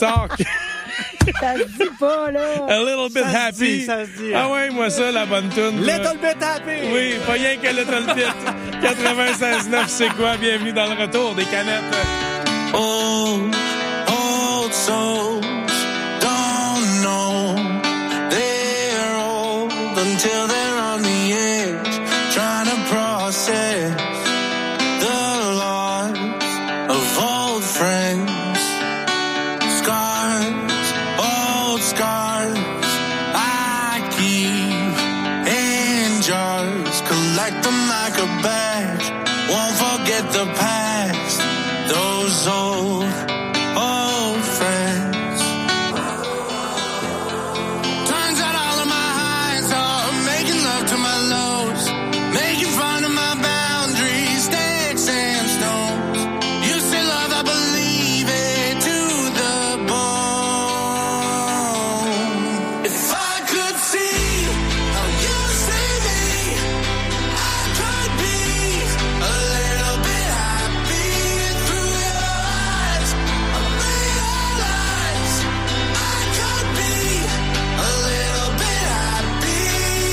talk. Ça se dit pas, là. A little bit happy. Ça se dit. Ah ouais, moi ça, la bonne tune. Little bit happy. Oui, pas rien que Little Bit. 96.9, c'est quoi? Bienvenue dans le retour des canettes. Old souls don't know they're old until they're on the edge, trying to process the loss of old friends. Scars, old scars, I keep in jars, collect them like a badge, won't forget the past, those old friends. Turns out all of my highs are making love to my lows, making fun of my boundaries, sticks and stones. You say love, I believe it to the bone. If I could see how you see me, I could be a little bit happy through your eyes. I realize I could be a little bit happy.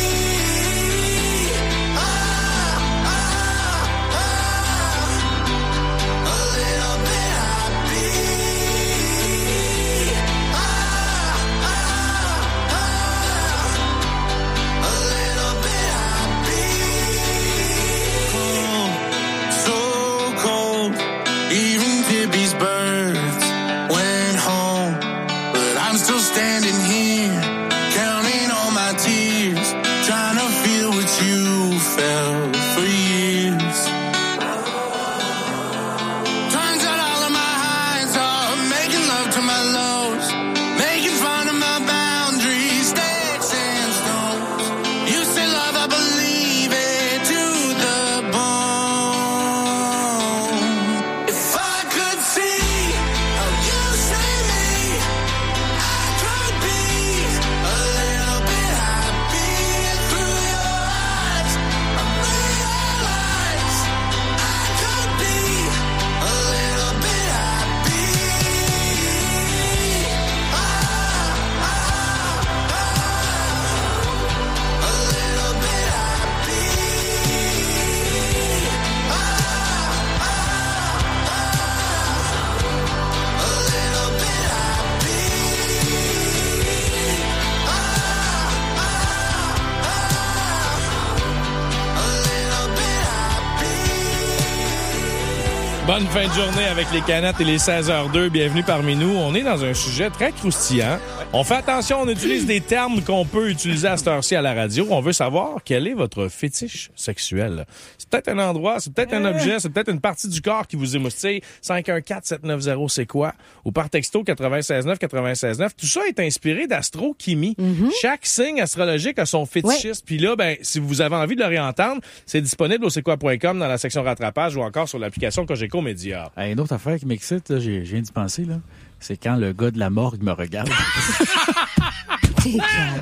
A little bit happy. A little bit happy. So cold, even Tippy's birds went home, but I'm still standing here, counting all my tears, trying to feel what you felt for years. Turns out all of my highs are making love to my lows, making fun of my boundaries, sticks and stones. You say love, I believe it to the bone. If I could see how you see me, I could be a little bit happy through your eyes. I realize I could be a little bit happy. A little bit happy. A little bit Bonne fin de journée avec les canettes et les 16h02. Bienvenue parmi nous. On est dans un sujet très croustillant. On fait attention, on utilise des termes qu'on peut utiliser à cette heure-ci à la radio. On veut savoir quel est votre fétiche sexuel. C'est peut-être un endroit, c'est peut-être un objet, c'est peut-être une partie du corps qui vous émoustille. 514-790, c'est quoi? Ou par texto 96.9. Tout ça est inspiré d'Astro-Chimie. Chaque signe astrologique a son fétichiste. Puis là, ben, si vous avez envie de le réentendre, c'est disponible au c'est-quoi.com dans la section rattrapage ou encore sur l'application Cogeco Média. Une autre affaire qui m'excite, là, je viens d'y penser, là, c'est quand le gars de la morgue me regarde. T'es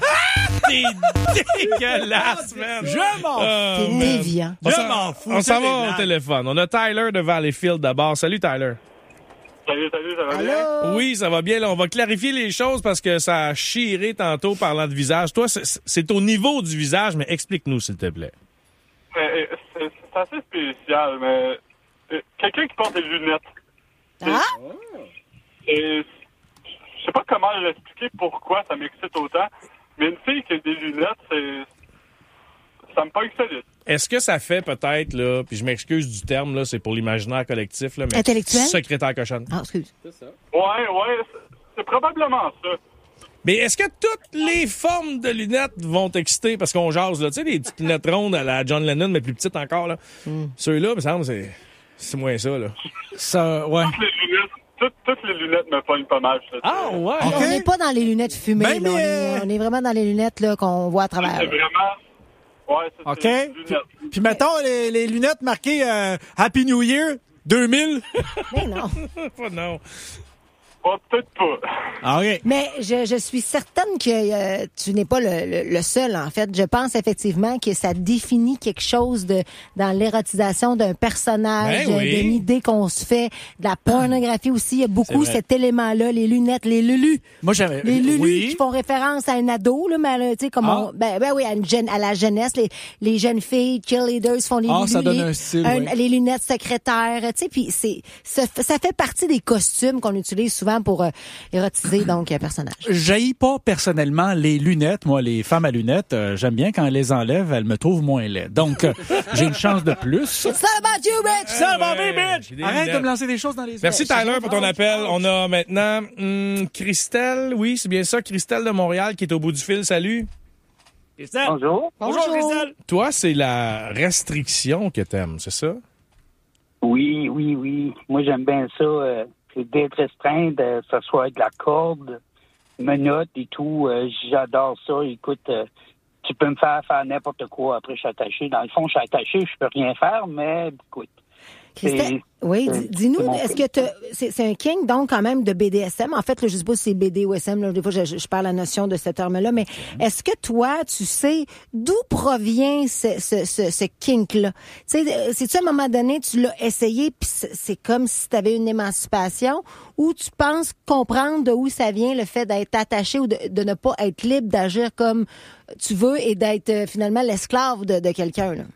dégueulasse, man! Je m'en fous! T'es déviant. Je m'en fous! On s'en va au téléphone. On a Tyler de Valleyfield d'abord. Salut, Tyler. Salut, ça va bien? Allô? Oui, ça va bien. Là, on va clarifier les choses parce que ça a chiré tantôt parlant de visage. Toi, c'est au niveau du visage, mais explique-nous, s'il te plaît. C'est assez spécial, mais quelqu'un qui porte des lunettes. Ah? Et je sais pas comment l'expliquer pourquoi ça m'excite autant, mais une fille qui a des lunettes, ça me pogne solide. Est-ce que ça fait peut-être, là, puis je m'excuse du terme, là, c'est pour l'imaginaire collectif, là, mais intellectuel? Secrétaire cochonne. Ah, excuse. Ouais, c'est probablement ça. Mais est-ce que toutes les formes de lunettes vont t'exciter? Parce qu'on jase, là, tu sais, les petites lunettes rondes à la John Lennon, mais plus petites encore, là. Ceux-là, il me semble, c'est moins ça, là. Ça, ouais. Toutes les lunettes me pognent pas mal. Ah, ouais! On n'est pas dans les lunettes fumées, Ben, là. mais- On est vraiment dans les lunettes là, qu'on voit à travers. C'est vraiment... Ouais, c'est OK? des lunettes. Puis mettons les lunettes marquées Happy New Year 2000. Mais non. Pas non. peut-être pas. Ah, OK. Mais je suis certaine que tu n'es pas le seul, en fait. Je pense effectivement que ça définit quelque chose dans l'érotisation d'un personnage, Ben oui. d'une idée qu'on se fait, de la pornographie aussi. Il y a beaucoup cet élément-là, les lunettes, les lulus. Moi, j'avais. Les lulus Oui. qui font référence à un ado, là, mais tu sais, comme ben oui, à la jeunesse, les jeunes filles, cheerleaders font les lulus. Ça donne un style, oui. Les lunettes secrétaires, tu sais, puis ça fait partie des costumes qu'on utilise souvent pour érotiser donc un personnage. J'haïs pas personnellement les lunettes. Moi, les femmes à lunettes, j'aime bien quand elles les enlèvent, elles me trouvent moins laid. Donc, j'ai une chance de plus. It's all about you, bitch! Ça va, Ouais, bitch! j'ai des Arrête lunettes. de me lancer des choses dans les Merci yeux. Tyler pour ton appel. On a maintenant Christelle. Oui, c'est bien ça, Christelle de Montréal qui est au bout du fil. Salut. Christelle. Bonjour. Bonjour, Christelle. Toi, c'est la restriction que t'aimes, c'est ça? Oui. Moi, j'aime bien ça. C'est d'être restreint, de s'asseoir avec la corde, menottes et tout. J'adore ça. Écoute, tu peux me faire n'importe quoi. Après, je suis attaché. Dans le fond, je suis attaché, je peux rien faire, mais écoute. Christelle, oui, dis-nous, est-ce que c'est un king, donc, quand même, de BDSM? En fait, là, je sais pas si c'est BD ou SM, là, des fois, je perds la notion de ce terme-là, mais est-ce que toi, tu sais d'où provient ce kink-là? Tu sais, c'est-tu à un moment donné, tu l'as essayé, puis c'est comme si tu avais une émancipation, ou tu penses comprendre de où ça vient, le fait d'être attaché ou de ne pas être libre d'agir comme tu veux et d'être finalement l'esclave de quelqu'un, là?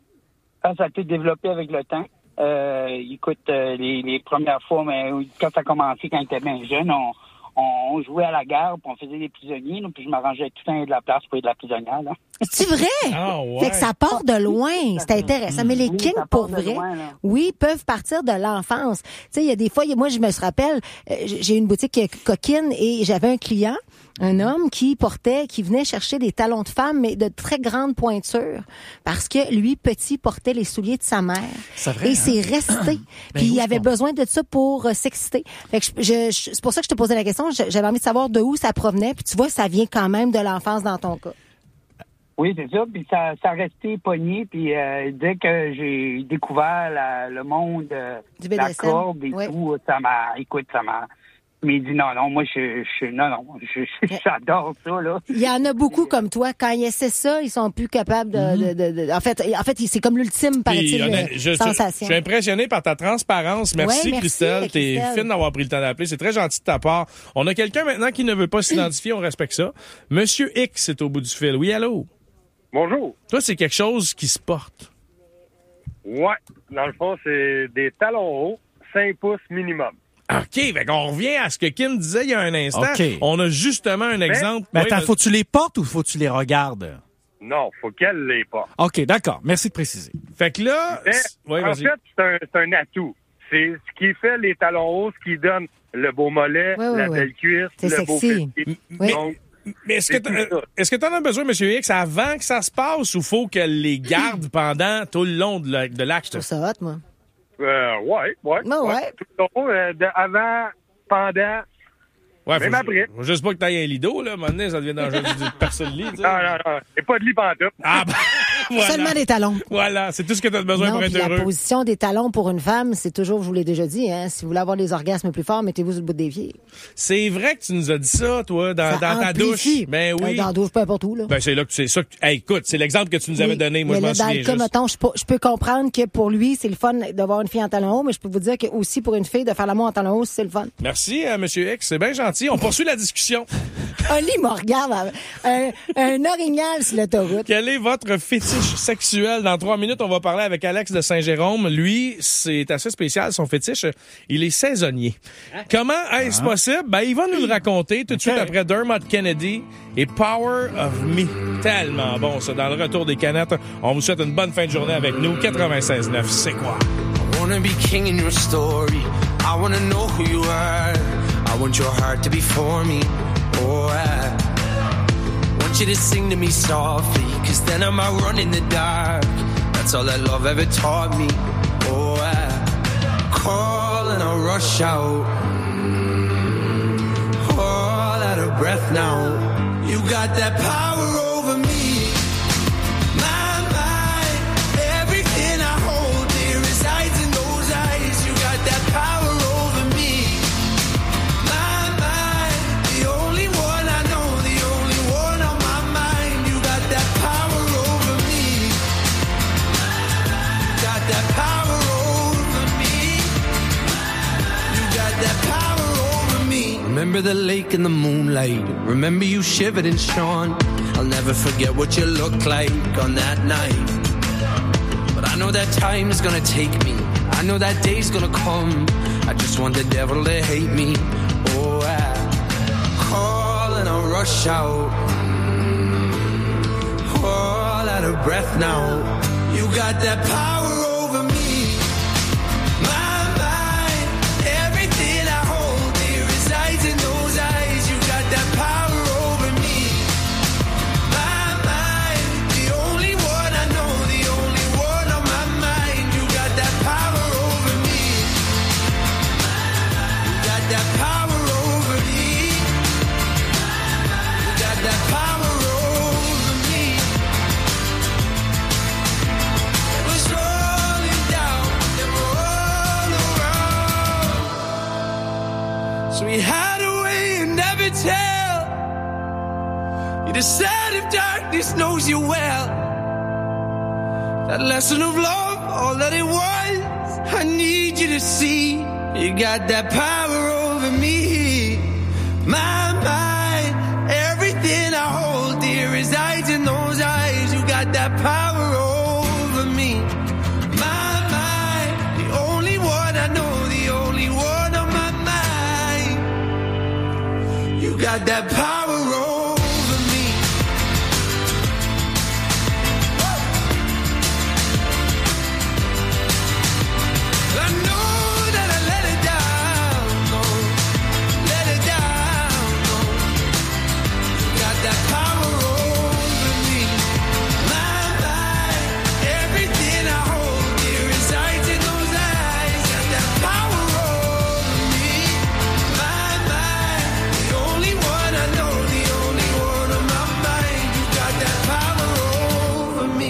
Ça a été développé avec le temps. Écoute, les premières fois, mais quand ça a commencé, quand j'étais bien jeune, on jouait à la guerre, puis on faisait des prisonniers, là, puis je m'arrangeais tout le temps de la place pour être de la prisonnière. Là. C'est vrai? Ah, ouais. Fait que ça part de loin. C'est intéressant. Mais les Oui, kinks, ça pour part de vrai, loin, là. oui, peuvent partir de l'enfance. Tu sais, il y a des fois, moi, je me rappelle, j'ai une boutique coquine et j'avais un client, un homme qui venait chercher des talons de femme, mais de très grande pointure, parce que lui, petit, portait les souliers de sa mère. C'est vrai, Et hein? c'est resté. Puis il avait besoin de ça pour s'exciter. Fait que c'est pour ça que je te posais la question. J'avais envie de savoir de où ça provenait. Puis tu vois, ça vient quand même de l'enfance dans ton cas. Oui, c'est ça. Puis ça restait pogné. Puis dès que j'ai découvert le monde, Du la BDSM, corde et oui. tout, ça m'a mais dit non, moi j'adore ça, là. Il y en a beaucoup comme toi. Quand ils essaient ça, ils sont plus capables de En fait, c'est comme l'ultime, Puis, paraît-il, je sensation. suis impressionné par ta transparence. Merci, Ouais, merci, Christelle. T'es Christelle. fine d'avoir pris le temps d'appeler. C'est très gentil de ta part. On a quelqu'un maintenant qui ne veut pas s'identifier. On respecte ça. Monsieur X est au bout du fil. Oui, allô? Bonjour. Toi, c'est quelque chose qui se porte. Ouais. Dans le fond, c'est des talons hauts, 5 pouces minimum. OK, fait qu'on revient à ce que Kim disait il y a un instant. OK. On a justement un exemple. Mais Oui, attends, mais- faut-tu les portes ou faut que tu les regardes? Non, faut qu'elle l'ait pas. OK, d'accord. Merci de préciser. Fait que là... Mais, Oui, en vas-y. fait, c'est un atout. C'est ce qui fait les talons hauts, ce qui donne le beau mollet, Ouais, ouais, la ouais. belle cuisse, C'est le beau sexy. fessier. Oui. Donc, Mais est-ce C'est tout ça. que t'en as besoin, Monsieur X, avant que ça se passe ou faut qu'elle les garde pendant tout le long de l'acte? Je trouve ça hot, moi. ouais. Ouais. Tout le long, avant, pendant, Ouais, même après. Faut juste pas que t'ailles un lido, là. À un moment donné, ça devient dangereux de personne lit, tu sais. Non. Et pas de lit pantoute. Ah, ben, voilà. Seulement des talons. Voilà, c'est tout ce que t'as besoin Non, pour puis être la heureux. position des talons pour une femme, c'est toujours, je vous l'ai déjà dit, hein, si vous voulez avoir des orgasmes plus forts, mettez-vous sur le bout des pieds. C'est vrai que tu nous as dit ça, toi, dans Ça ta amplifie. douche. Ben oui. Dans la douche, peu importe où, là. Ben, c'est là que c'est ça. Hey, écoute, c'est l'exemple que tu nous avais Oui. donné. Moi, Mais je m'en là, dans souviens le cas, juste. mettons, je peux comprendre que pour lui, c'est le fun d'avoir une fille en talons hauts, mais je peux vous dire que aussi pour une fille, de faire l'amour en talons hauts, c'est le fun. Merci, Monsieur X. C'est bien gentil. On poursuit la discussion. Oli me regarde, un orignal sur l'autoroute. Quel est votre fétiche sexuel? Dans 3 minutes, on va parler avec Alex de Saint-Jérôme. Lui, c'est assez spécial, son fétiche. Il est saisonnier. Comment est-ce possible? Ben, il va nous le raconter tout de suite après Dermot Kennedy et Power of Me. Tellement bon, ça. Dans le retour des canettes, on vous souhaite une bonne fin de journée avec nous. 96.9, c'est quoi? I wanna be king in your story. I wanna know who you are. I want your heart to be for me. Oh, I want you to sing to me softly, 'cause then I might run in the dark. That's all that love ever taught me. Oh, I call and I rush out. All out of breath now. You got that power over me. My mind, everything I hold dear resides in those eyes. You got that power over me. My the lake in the moonlight. Remember you shivered and shone. I'll never forget what you looked like on that night. But I know that time is gonna take me. I know that day's gonna come. I just want the devil to hate me. Oh, I call and I rush out. All out of breath now. You got that power over me. My mind, everything I hold dear resides in those eyes. You got that power over me. My mind, the only one I know, the only one on my mind. You got that power over me. You got that power over me. You got that power over me. It was rolling down and all around. So we hide away and never tell. You decide if darkness knows you well. That lesson of love, all that it was, I need you to see. You got that power over me. My mind, everything I hold dear resides in those eyes. You got that power over me. My mind, the only one I know, the only one on my mind. You got that power over me. I know that I let it down, no, let it down, no. You got that power over me. My mind, everything I hold dear resides in those eyes. Got that power over me. My mind, the only one I know, the only one on my mind. You got that power over me.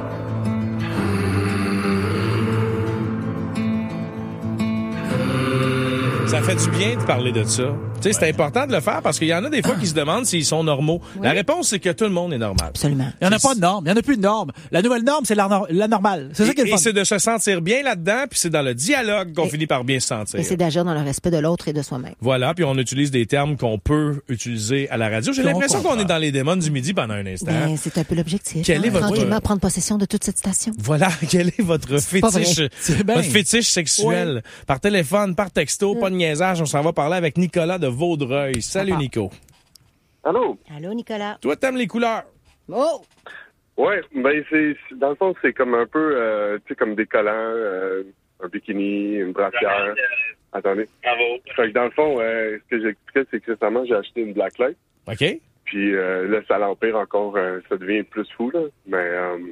Ça fait du bien de parler de ça. Tu sais, c'est important de le faire parce qu'il y en a des fois qui se demandent s'ils sont normaux. Oui. La réponse, c'est que tout le monde est normal. Absolument. Il n'y en a pas de norme. Il n'y en a plus de norme. La nouvelle norme, c'est la normale. C'est ça qui est le Et fun. c'est de se sentir bien là-dedans, puis c'est dans le dialogue qu'on finit par bien se sentir. Et c'est d'agir dans le respect de l'autre et de soi-même. Voilà, puis on utilise des termes qu'on peut utiliser à la radio. J'ai Qu'on l'impression qu'on comprend. est dans les démons du midi pendant un instant. Ben, c'est un peu l'objectif. Quel est votre- Tranquillement prendre possession de toute cette station. Voilà, quel est votre pas vrai. fétiche, C'est bien. votre fétiche sexuel? Par téléphone, par texto, pas de niaisage, on s'en va parler avec Nicolas de Vaudreuil. Salut Nico. Allô? Allô, Nicolas? Toi, t'aimes les couleurs? Oh! Ouais, ben dans le fond, c'est comme un peu, tu sais, comme des collants, un bikini, une brassière. Attendez. Fait que dans le fond, ce que j'expliquais, c'est que récemment, j'ai acheté une blacklight. OK? Puis là, ça l'empire encore, ça devient plus fou, là. Mais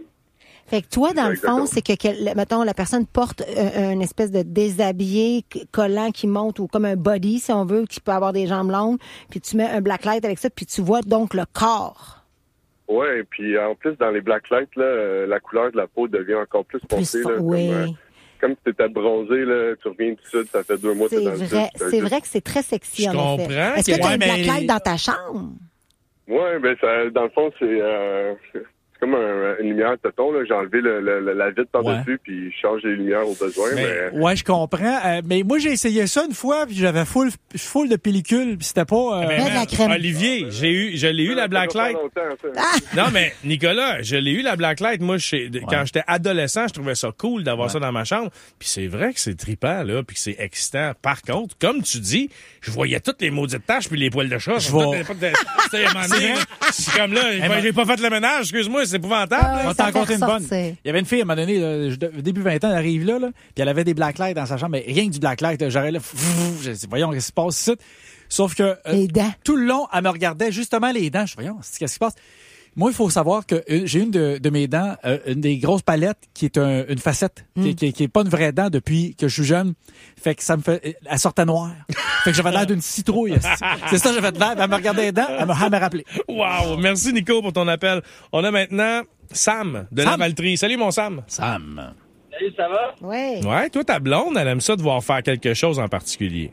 Fait que toi, dans le Exactement. fond, c'est que, mettons, la personne porte une espèce de déshabillé collant qui monte ou comme un body, si on veut, qui peut avoir des jambes longues, puis tu mets un blacklight avec ça, puis tu vois donc le corps. ouais, puis en plus, dans les blacklights, là, la couleur de la peau devient encore plus foncée, là. Oui. Comme si t'étais bronzé, là, tu reviens du sud, ça fait 2 mois que t'es C'est dans le vrai, sud. c'est vrai que c'est très sexy, Je en effet. comprends Est-ce que que- tu as Ouais, une mais- blacklight dans ta chambre? Ouais, ben ça, dans le fond, c'est comme une lumière téton, là. J'ai enlevé la vitre par-dessus, puis je change les lumières au besoin, mais... Ouais, je comprends. Mais moi, j'ai essayé ça une fois, puis j'avais full de pellicule, puis c'était pas... Ben, Mets de la crème. Olivier, je l'ai eu la blacklight. Non, mais Nicolas, je l'ai eu la blacklight. Moi, quand j'étais adolescent, je trouvais ça cool d'avoir ça dans ma chambre. Puis c'est vrai que c'est trippant, là, puis que c'est excitant. Par contre, comme tu dis, je voyais toutes les maudites taches puis les poils de chat. Je vois. C'est à un moment donné, c'est comme là, j'ai pas fait le ménage, excuse-moi, c'est épouvantable. Ah, là. On ça t'en compte fait une bonne. ressortir. Il y avait une fille, à un moment donné, là, début 20 ans, elle arrive là, puis elle avait des blacklights dans sa chambre, mais rien que du blacklight. Là, j'aurais là, je dis, voyons, qu'est-ce qui se passe ici? Sauf que Les dents. tout le long, elle me regardait justement les dents. Je dis, voyons, qu'est-ce qui se passe? Moi, il faut savoir que j'ai une de mes dents, une des grosses palettes, qui est une facette, qui est pas une vraie dent depuis que je suis jeune. Fait que ça me fait... Elle sortait noire. Fait que j'avais l'air d'une citrouille. C'est ça, j'avais de l'air. Elle me regardait les dents, elle m'a rappelé. Wow! Merci, Nico, pour ton appel. On a maintenant Sam de Sam. Lavaltrie. Salut, mon Sam. Sam. Salut, ça va? Oui. Ouais, toi, ta blonde, elle aime ça de voir faire quelque chose en particulier.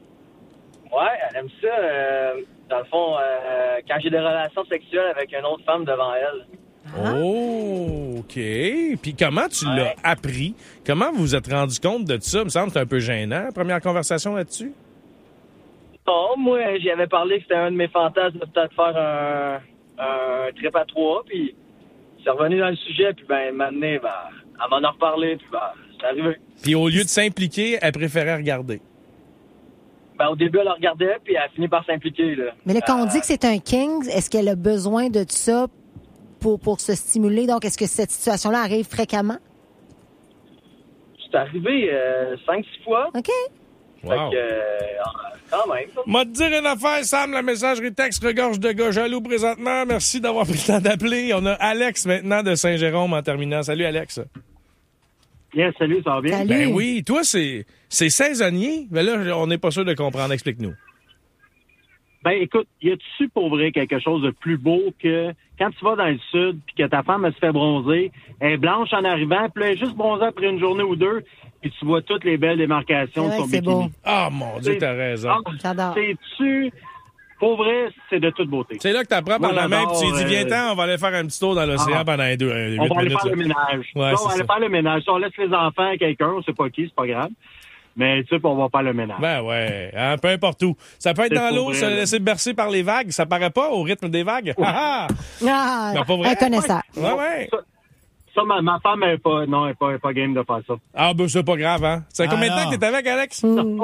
Ouais, elle aime ça. Dans le fond, quand j'ai des relations sexuelles avec une autre femme devant elle. Oh, OK. Puis comment tu l'as appris? Comment vous vous êtes rendu compte de ça? Il me semble que c'est un peu gênant, première conversation là-dessus. Non, moi, j'y avais parlé que c'était un de mes fantasmes de peut-être faire un trip à 3, puis c'est revenu dans le sujet, puis maintenant, elle m'en a reparlé, puis c'est arrivé. Puis au lieu de s'impliquer, elle préférait regarder. Au début, elle regardait, puis elle a fini par s'impliquer, là. Mais là, quand on dit que c'est un king, est-ce qu'elle a besoin de ça pour se stimuler? Donc, est-ce que cette situation-là arrive fréquemment? C'est arrivé 5-6 fois. OK. Wow. Fait que, quand même. M'a te dire une affaire, Sam, la messagerie texte regorge de gars jaloux présentement. Merci d'avoir pris le temps d'appeler. On a Alex maintenant de Saint-Jérôme en terminant. Salut, Alex. Bien, salut, ça va bien? Salut. Ben oui, toi, c'est saisonnier. Mais là, on n'est pas sûr de comprendre. Explique-nous. Ben, écoute, y a-tu pour vrai quelque chose de plus beau que quand tu vas dans le sud puis que ta femme, elle se fait bronzer, elle est blanche en arrivant, puis là, elle est juste bronzée après une journée ou deux, puis tu vois toutes les belles démarcations de son c'est bikini. beau. Ah, mon Dieu, t'as raison. J'adore. C'est-tu... Pour vrai, c'est de toute beauté. C'est là que t'apprends par Moi, la main, puis tu j'adore, lui dis, viens-ten, on va aller faire un petit tour dans l'océan pendant 8 on va aller minutes. faire le ménage. Ouais, on c'est va aller ça. faire le ménage. Si on laisse les enfants à quelqu'un, on sait pas qui, c'est pas grave. Mais tu sais, on va faire le ménage. Ben ouais, hein, peu importe où. Ça peut être C'est dans pour l'eau, vrai, se là. laisser bercer par les vagues. Ça paraît pas au rythme des vagues. Ah, Ah, Ben, pas vrai? un connaisseur. ouais. Ça, ma femme, elle est pas game de faire ça. Ah, ben c'est pas grave, hein. C'est combien de temps non. que t'es avec, Alex?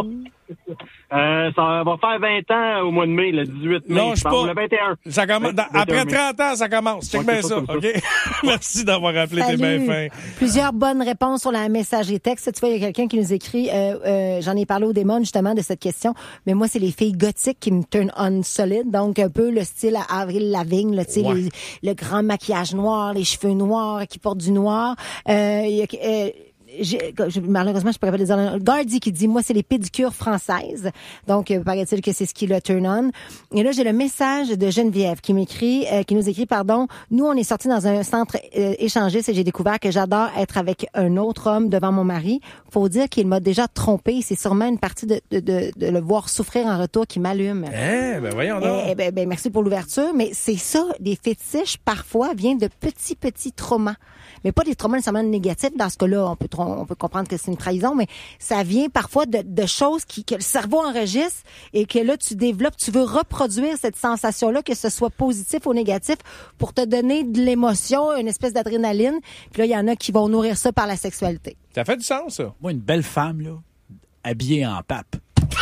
Ça va faire 20 ans au mois de mai, le 18 mai. Lâche je pense, pas. Le 21. Ça commence, après 30 ans, ça commence. Check Ouais, bien c'est ça, ça, comme OK? Merci d'avoir appelé, t'es Salut. bien fin. Plusieurs bonnes réponses sur la messagerie texte. Tu vois, il y a quelqu'un qui nous écrit, j'en ai parlé au démon justement de cette question, mais moi, c'est les filles gothiques qui me turn on solide. Donc, un peu le style à Avril Lavigne, là, tu sais, Ouais. le grand maquillage noir, les cheveux noirs, qui portent du noir. Malheureusement, je pourrais pas le dire. Gardy qui dit, moi, c'est les pédicures françaises. Donc, paraît-il que c'est ce qui le turn on. Et là, j'ai le message de Geneviève qui nous écrit, nous, on est sortis dans un centre échangiste et j'ai découvert que j'adore être avec un autre homme devant mon mari. Faut dire qu'il m'a déjà trompé. C'est sûrement une partie de le voir souffrir en retour qui m'allume. Ben voyons donc. Ben, merci pour l'ouverture, mais c'est ça, les fétiches, parfois, viennent de petits traumas. Mais pas des traumas nécessairement négatifs. Dans ce cas-là, on peut comprendre que c'est une trahison, mais ça vient parfois de choses que le cerveau enregistre et que là, tu développes, tu veux reproduire cette sensation-là, que ce soit positif ou négatif, pour te donner de l'émotion, une espèce d'adrénaline. Puis là, il y en a qui vont nourrir ça par la sexualité. Ça fait du sens, ça. Moi, une belle femme, là, habillée en pape.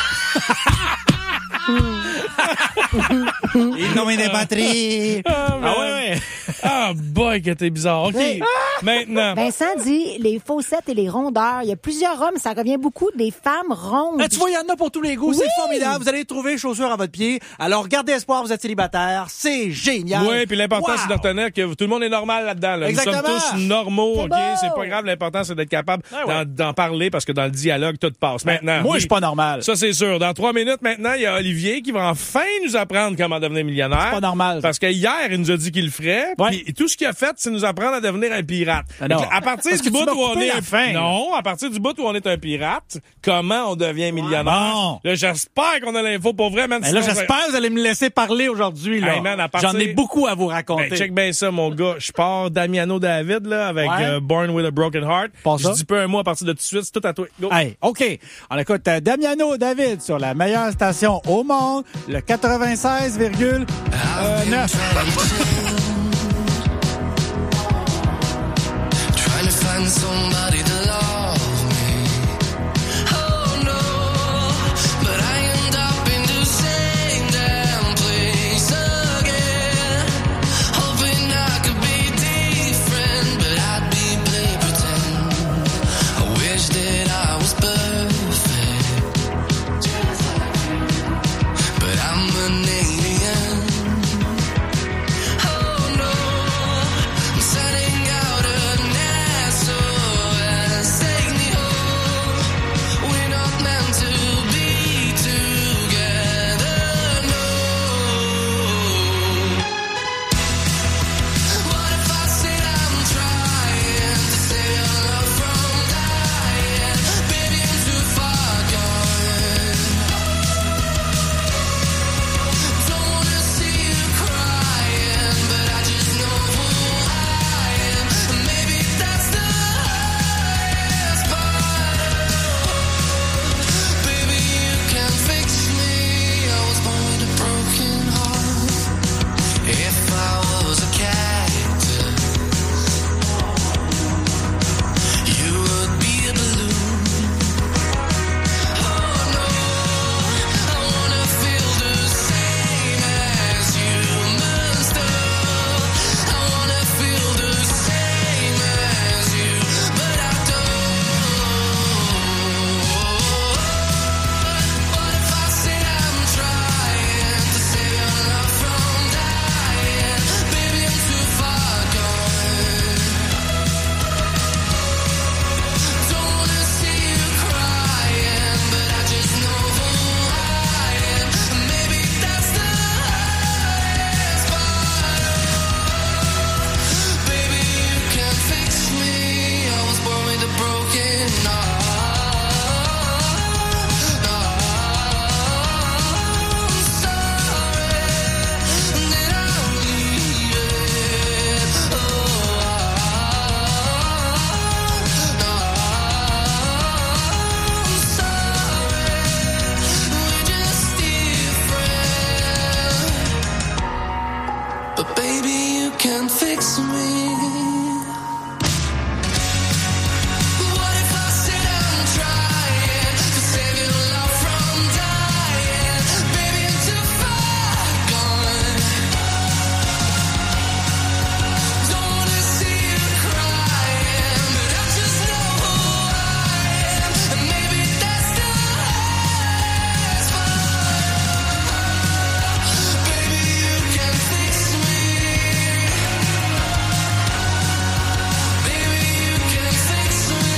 Il nomme des batteries. Ah ouais. Ah boy, que t'es bizarre. OK, Oui. maintenant. Vincent dit les faussettes et les rondeurs. Il y a plusieurs hommes, ça revient beaucoup des femmes rondes. Là, tu vois, il y en a pour tous les goûts. Oui. C'est formidable. Vous allez trouver chaussures à votre pied. Alors, gardez espoir, vous êtes célibataire. C'est génial. Oui, puis l'important, Wow. c'est de retenir que tout le monde est normal là-dedans. Là. Nous Exactement. sommes tous normaux, C'est OK? beau. C'est pas grave. L'important, c'est d'être capable ouais. d'en parler parce que dans le dialogue, tout passe. Maintenant, Moi, oui, je suis pas normal. Ça, c'est sûr. Dans 3 minutes, maintenant, il y a Olivier qui va enfin nous apprendre comment devenir millionnaire. C'est pas normal. Parce que hier, il nous a dit qu'il le ferait. Ouais. Puis tout ce qu'il a fait, c'est nous apprendre à devenir un pirate. Ah non. Fait que, à partir Parce du que tu bout m'as où on coupé est la fin, là. Non, à partir du bout où on est un pirate, comment on devient millionnaire? Bon. Là, j'espère qu'on a l'info pour vrai, man. Mais là, Sinon, j'espère que vous allez me laisser parler aujourd'hui. Là. Hey, man, à partir- J'en ai beaucoup à vous raconter. Ben, check bien ça, mon gars. Je pars Damiano David, là, avec Ouais. Born with a Broken Heart. Pas Je ça. dis pas un mot à partir de tout de suite. C'est tout à toi. Go. Hey, OK. On écoute Damiano David sur la meilleure station au monde, le 96,9. Trying to find somebody to love me. Oh no, but I end up in the same damn place again. Hoping I could be different, but I'd be play pretend. I wish that I was perfect, but I'm an alien. Oh no, I'm setting out an SOS. can fix me. What if I sit and try to save your love from dying? Baby, I'm too far gone. Don't wanna see you crying, but I just know who I am, and maybe that's the last part. Baby, you can fix me. Baby, you can fix me.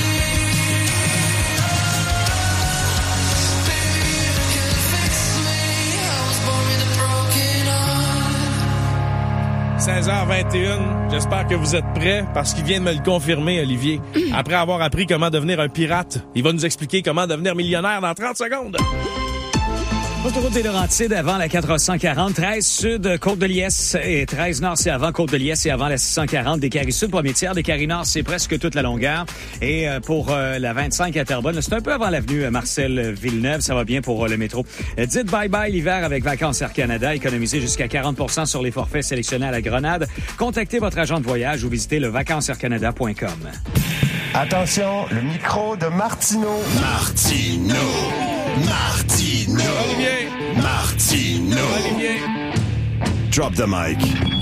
Baby, you can fix me. I was born with a broken heart. 16h21, j'espère que vous êtes prêts parce qu'il vient de me le confirmer, Olivier. Après avoir appris comment devenir un pirate, il va nous expliquer comment devenir millionnaire dans 30 secondes. Autoroute des Laurentides avant la 440, 13 Sud, Côte-de-Liesse et 13 Nord, c'est avant Côte-de-Liesse et avant la 640. Des carrés Sud, premier tiers, des carrés Nord, c'est presque toute la longueur. Et pour la 25 à Terrebonne, c'est un peu avant l'avenue Marcel Villeneuve, ça va bien pour le métro. Dites bye-bye l'hiver avec Vacances Air Canada, économisez jusqu'à 40% sur les forfaits sélectionnés à la Grenade. Contactez votre agent de voyage ou visitez le vacancesaircanada.com. Attention, le micro de Martineau. Martineau. Olivier! Martineau. Drop the mic.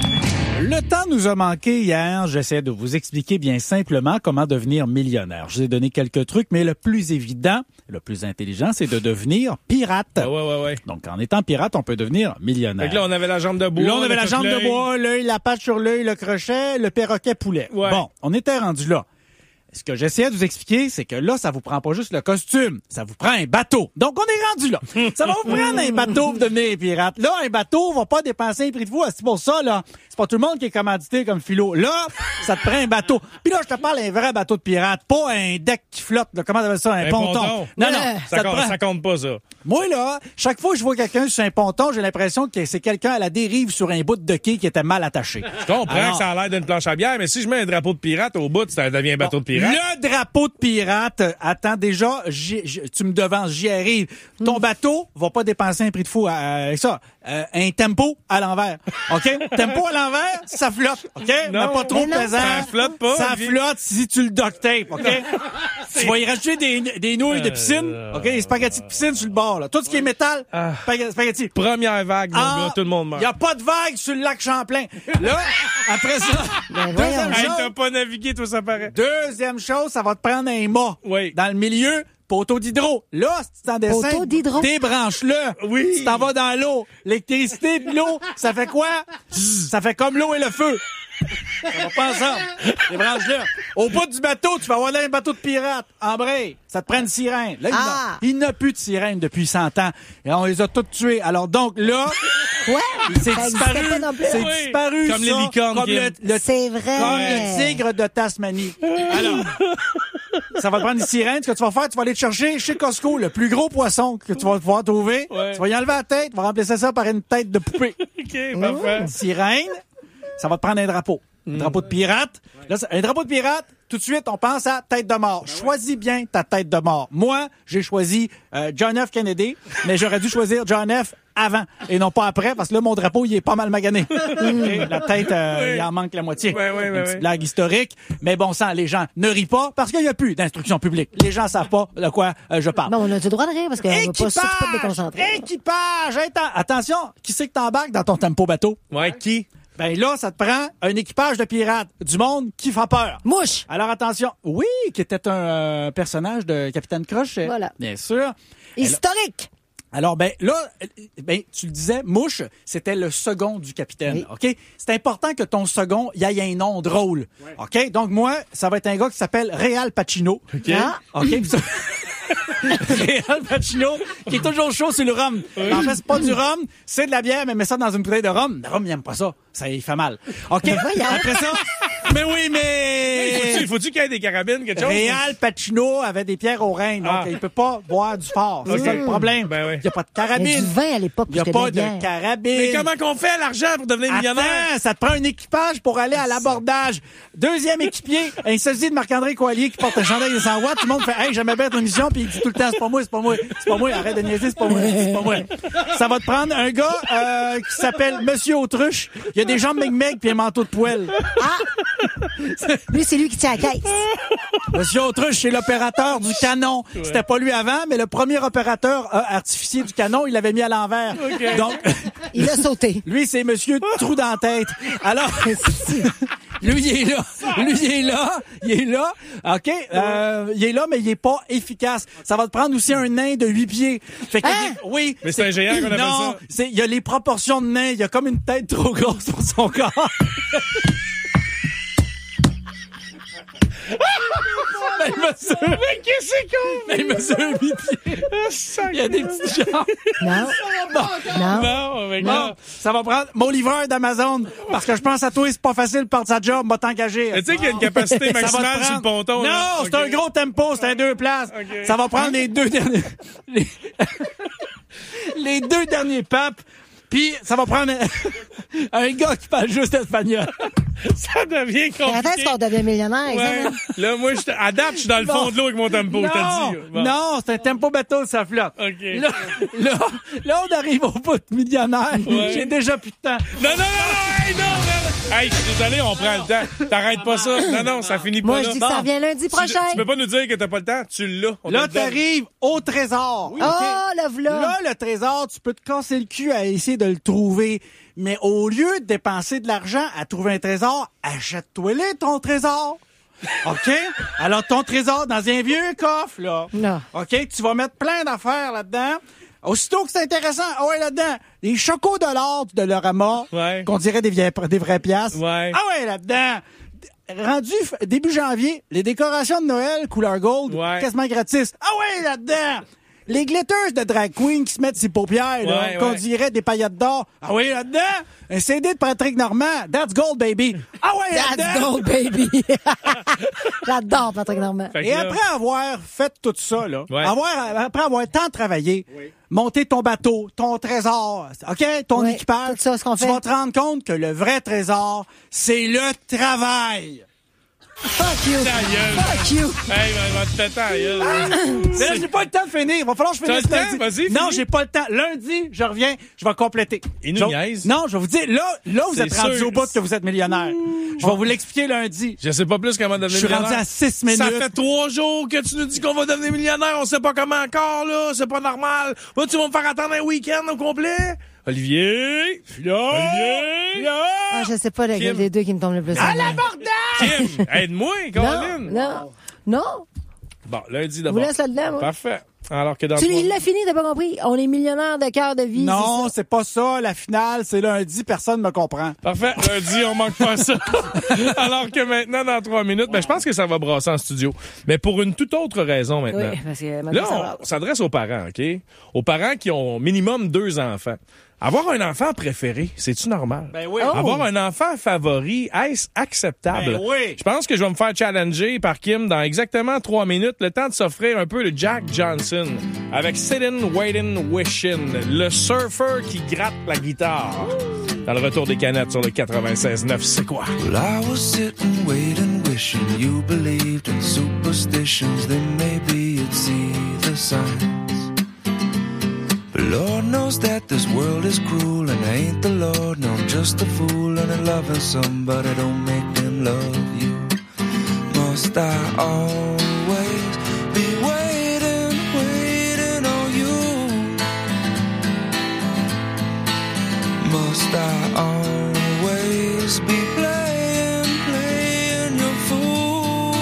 Le temps nous a manqué hier. J'essaie de vous expliquer bien simplement comment devenir millionnaire. Je vous ai donné quelques trucs, mais le plus évident, le plus intelligent, c'est de devenir pirate. Ouais. Donc, en étant pirate, on peut devenir millionnaire. Fait que là, on avait la jambe de bois. Là, on avait la jambe de bois, l'œil, la patte sur l'œil, le crochet, le perroquet poulet. Ouais. Bon, on était rendu là. Ce que j'essayais de vous expliquer, c'est que là, ça vous prend pas juste le costume, ça vous prend un bateau. Donc, on est rendu là. Ça va vous prendre un bateau pour devenir pirate. Là, un bateau va pas dépenser un prix de vous. C'est pour ça, là. C'est pas tout le monde qui est commandité comme Philo. Là, ça te prend un bateau. Puis là, je te parle d'un vrai bateau de pirate, pas un deck qui flotte. Là. Comment t'appelles ça? Un ponton. Non. Ça compte pas, ça. Moi, là, chaque fois que je vois quelqu'un sur un ponton, j'ai l'impression que c'est quelqu'un à la dérive sur un bout de quai qui était mal attaché. Je comprends que ça a l'air d'une planche à bière, mais si je mets un drapeau de pirate au bout, ça devient un bateau de pirate. Le drapeau de pirate, attends, déjà, tu me devances, j'y arrive. Ton bateau va pas dépenser un prix de fou avec ça. Un tempo à l'envers. OK? Tempo à l'envers, ça flotte. OK? Non, mais pas trop pesant. Ça flotte pas. Ça flotte si tu le duct tape. OK? Tu vas y rajouter des nouilles de piscine. OK? Des spaghettis de piscine sur le bord, là. Tout ce qui est métal, spaghettis. Première vague, mon gars, tout le monde meurt. Il y a pas de vague sur le lac Champlain. Là, après ça, deuxième chose. T'as pas navigué, toi, ça paraît. Deuxième chose, ça va te prendre un mât. Oui. Dans le milieu, poteau d'hydro. Là, si tu t'en descends, Poteau d'hydro. débranche-le. Oui. Tu t'en vas dans l'eau. L'électricité pis l'eau, ça fait quoi? Ça fait comme l'eau et le feu. Ça va pas ensemble. Débranche-le. Au bout du bateau, tu vas avoir là un bateau de pirate. Embraye. Ça te prend une sirène. Là, il n'a plus de sirène depuis 100 ans. Et on les a toutes tuées. Alors donc, là... Quoi? C'est Ça disparu. existait pas non plus. C'est Oui. disparu, Comme les ça. licornes, Comme Kim. C'est vrai. Comme le tigre de Tasmanie. Alors, ça va te prendre une sirène. Ce que tu vas faire, tu vas aller te chercher chez Costco le plus gros poisson que tu vas pouvoir trouver. Ouais. Tu vas y enlever la tête, tu vas remplacer ça par une tête de poupée. OK, parfait. Une sirène, ça va te prendre un drapeau. Un drapeau de pirate. Là, un drapeau de pirate, tout de suite, on pense à tête de mort. Choisis bien ta tête de mort. Moi, j'ai choisi John F. Kennedy, mais j'aurais dû choisir John F. avant et non pas après, parce que là, mon drapeau, il est pas mal magané. Okay? La tête, il en manque la moitié. Une petite blague historique. Mais bon sang, les gens ne rient pas parce qu'il n'y a plus d'instruction publique. Les gens savent pas de quoi je parle. Non, on a le droit de rire parce qu'on ne va pas surtout pas te déconcentrer. Équipage! Attention, qui c'est que t'embarques dans ton tempo bateau? Ouais, qui? Ben là, ça te prend un équipage de pirates, du monde qui fait peur. Mouche! Alors attention, oui, qui était un personnage de Capitaine Crochet. Voilà. Bien sûr. Historique! Alors, ben là, tu le disais, Mouche, c'était le second du capitaine, oui. OK? C'est important que ton second, il ait un nom drôle, OK? Donc moi, ça va être un gars qui s'appelle Réal Pacino. OK. OK? Réal Pacino, qui est toujours chaud sur le rhum. En fait, c'est pas du rhum, c'est de la bière, mais mets ça dans une bouteille de rhum. Le rhum, il aime pas ça. Ça, il fait mal. OK? Après ça... Mais oui, mais... Faut-tu qu'il y ait des carabines, quelque chose? Réal Pacino avait des pierres au rein, donc il peut pas boire du fort. C'est ça le problème. Ben oui. Il n'y a pas de carabine. Il y a du vin à l'époque. Il n'y a pas de carabine. Mais comment qu'on fait l'argent pour devenir millionnaire? Attends, ça te prend un équipage pour aller à l'abordage. Deuxième équipier, un sosie de Marc-André Coallier qui porte un chandail de 100 watts. Tout le monde fait « Hey, j'aimais bien ton émission », puis puis il dit tout le temps, c'est pas moi, arrête de niaiser, c'est pas moi. Ça va te prendre un gars qui s'appelle Monsieur Autruche. Il a des jambes meg puis un manteau de poêle. Lui, c'est lui qui tient la caisse. Monsieur Autruche, c'est l'opérateur du canon. Ouais. C'était pas lui avant, mais le premier opérateur artificier du canon, il l'avait mis à l'envers. Okay. Donc, il a sauté. Lui, c'est Monsieur Trou dans la tête. Alors, lui, il est là. OK, il est là, mais il est pas efficace. Ça va te prendre aussi un nain de 8 pieds. Fait que, oui. Mais c'est un géant qu'on appelle ça. Non, il y a les proportions de nain. Il y a comme une tête trop grosse pour son corps. Mais qu'est-ce qu'on il mesure 8 pieds. Il y a des petits jambes. Non. Ça va prendre mon livreur d'Amazon. Parce que je pense à toi, c'est pas facile de perdre sa job, m'a t'engager. Tu sais qu'il y a une capacité maximale sur le ponton. Non, c'est un gros tempo, c'est un 2 places. Okay. Ça va prendre les 2 derniers... les 2 derniers papes. Puis, ça va prendre un gars qui parle juste espagnol. Ça devient compliqué. Quand est-ce qu'on devient millionnaire? Ouais. Là, moi, à date, je suis dans le fond de l'eau avec mon tempo, je te le dis. Bon. Non, c'est un tempo bateau, ça flotte. Okay. Là, on arrive au bout de millionnaire. Ouais. J'ai déjà plus de temps. Non! Hey, je suis désolé, on prend le temps. T'arrêtes pas ça. Non, ça finit pas moi, là. Moi, je dis que ça revient lundi prochain. Tu peux pas nous dire que t'as pas le temps. Tu l'as. Là, t'arrives au trésor. Oui, okay. Là, le trésor, tu peux te casser le cul à essayer de le trouver. Mais au lieu de dépenser de l'argent à trouver un trésor, achète-toi-le ton trésor. OK? Alors, ton trésor dans un vieux coffre, là. Non. OK? Tu vas mettre plein d'affaires là-dedans. Aussitôt que c'est intéressant, là-dedans, des chocos de l'or de Dolorama, qu'on dirait des vraies piastres. Ouais. Là-dedans. Rendu début janvier, les décorations de Noël couleur gold, quasiment gratis. Là-dedans. Les glitters de drag queen qui se mettent ses paupières, là, qu'on dirait des paillettes d'or. Là-dedans. Un CD de Patrick Normand. That's gold, baby. Là-dedans. That's gold, baby. J'adore Patrick Normand. Et après avoir fait tout ça, là, après avoir tant travaillé, monter ton bateau, ton trésor, OK? Ton équipage, tout ça, ce qu'on fait. Tu vas te rendre compte que le vrai trésor, c'est le travail. Fuck you. Fuck you. Hey, va te péter à gueule. Mais là, j'ai pas le temps de finir. Il va falloir que je finisse lundi. Vas-y, non, j'ai pas le temps. Lundi, je reviens, je vais compléter. Il nous niaise. Non, je vais vous dire, là, vous êtes rendu au bout que vous êtes millionnaire. Je vais vous l'expliquer lundi. Je sais pas plus comment devenir millionnaire. Je suis rendu à 6 minutes. Ça fait 3 jours que tu nous dis qu'on va devenir millionnaire. On sait pas comment encore, là. C'est pas normal. Là, tu vas me faire attendre un week-end au complet? Olivier! Je sais pas lequel des deux qui me tombe le plus. À l'abordage! Kim, aide-moi, Caroline! Non. Bon, lundi Je d'abord. vous laisse là-dedans, moi. Parfait. Alors que dans il l'a fini, t'as pas compris? On est millionnaire de cœur de vie. Non, c'est pas ça. La finale, c'est lundi. Personne me comprend. Parfait. Lundi, on manque pas ça. Alors que maintenant, dans 3 minutes, je pense que ça va brasser en studio. Mais pour une toute autre raison maintenant. Oui, parce que là, on s'adresse aux parents, OK? Aux parents qui ont minimum 2 enfants. Avoir un enfant préféré, c'est-tu normal? Ben oui. Avoir un enfant favori, est-ce acceptable? Ben oui. Je pense que je vais me faire challenger par Kim dans exactement 3 minutes, le temps de s'offrir un peu de Jack Johnson avec Sittin', Waitin', Wishin', le surfer qui gratte la guitare. Dans le retour des canettes sur le 96.9, c'est quoi? Well, I was sitting, waiting, wishing you believed in superstitions. Then maybe you'd see the signs. But Lord knows that this world is cruel, and I ain't the Lord, no, I'm just a fool. And loving somebody don't make them love you. Must I always be waiting on you? Must I always be playing your fool?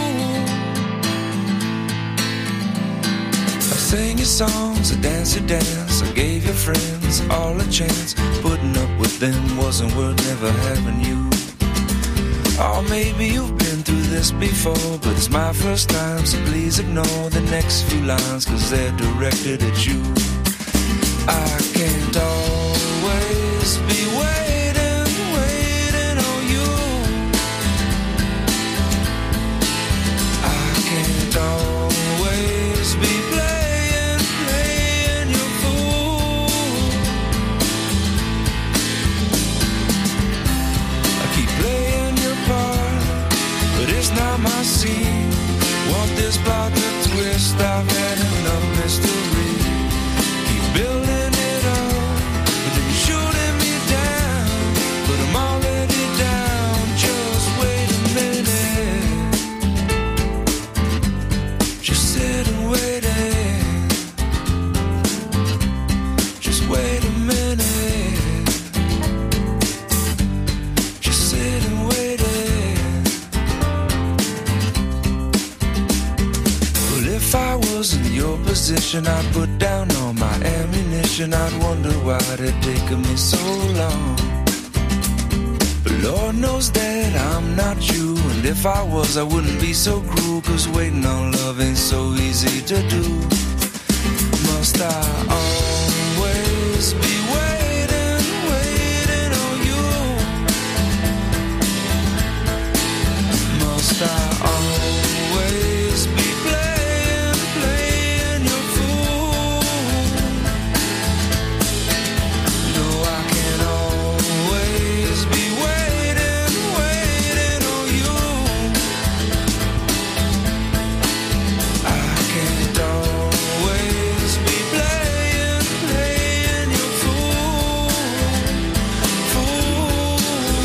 I sang your songs, I danced your dance, I gave your friends all a chance. Putting up with them wasn't worth never having you. Oh, maybe you've been through this before, but it's my first time, so please ignore the next few lines, 'cause they're directed at you. I can't always be waiting on you. I can't always be playing your fool. I keep playing your part, but it's not my scene. Want this partner to twist. I've had enough mystery. Keep building it up, but then you're shooting me down. But I'm already down. Just wait a minute. Just sit and wait it. Just wait a minute. Just sit and wait it. Well, if I was in your position, I'd put down all my ammunition. I'd wonder why it taken me so long. But Lord knows that I'm not you. And if I was, I wouldn't be so cruel. 'Cause waiting on love ain't so easy to do. Must I always be waiting, waiting on you? Must I always be playing, playing your fool? No, I can always be waiting, waiting on you. I can't always be playing, playing your fool, fool.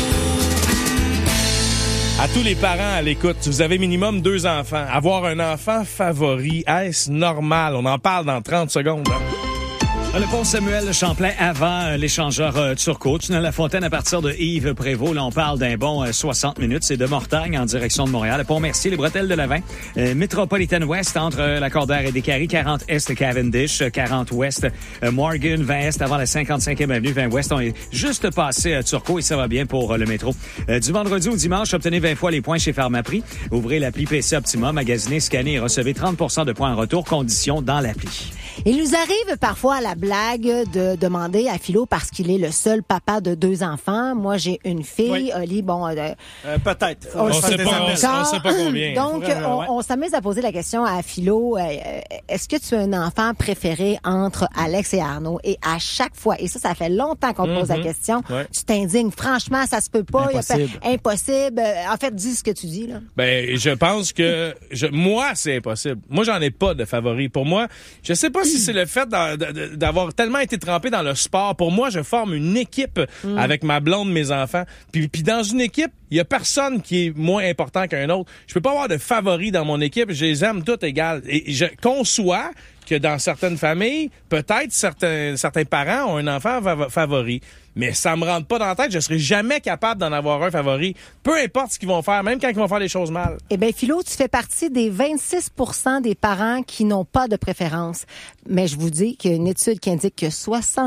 À tous les parents à l'écoute, vous avez minimum 2 enfants. Avoir un enfant favori, est-ce normal? On en parle dans 30 secondes. Hein? Le pont Samuel Champlain avant l'échangeur Turcot. Tunnel La Fontaine à partir de Yves Prévost. Là, on parle d'un bon 60 minutes. C'est de Mortagne en direction de Montréal. Le pont Mercier, les bretelles de Lavin. Métropolitaine Ouest entre la Cordaire et Descaries. 40 Est Cavendish. 40 Ouest Morgan. 20 Est avant la 55e avenue. 20 Ouest. On est juste passé à Turcot et ça va bien pour le métro. Du vendredi au dimanche, obtenez 20 fois les points chez Pharmaprix. Ouvrez l'appli PC Optima. Magasinez, scannez et recevez 30% de points en retour. Conditions dans l'appli. Il nous arrive parfois à la blague de demander à Philo, parce qu'il est le seul papa de 2 enfants. Moi, j'ai une fille. Oui. Oli, bon... peut-être. On sait pas combien. Donc, on s'amuse à poser la question à Philo. Est-ce que tu as un enfant préféré entre Alex et Arnaud? Et à chaque fois, et ça fait longtemps qu'on te pose la question, tu t'indignes. Franchement, ça se peut pas. Impossible. En fait, dis ce que tu dis, là. Ben, je pense que moi, c'est impossible. Moi, j'en ai pas de favori. Pour moi, je sais pas si c'est le fait d'avoir tellement été trempé dans le sport. Pour moi, je forme une équipe avec ma blonde, mes enfants. Puis dans une équipe, il y a personne qui est moins important qu'un autre. Je peux pas avoir de favori dans mon équipe. Je les aime toutes égales. Et je conçois que dans certaines familles, peut-être certains parents ont un enfant favori. Mais ça me rentre pas dans la tête. Je serai jamais capable d'en avoir un favori. Peu importe ce qu'ils vont faire, même quand ils vont faire les choses mal. Eh bien, Philo, tu fais partie des 26% des parents qui n'ont pas de préférence. Mais je vous dis qu'il y a une étude qui indique que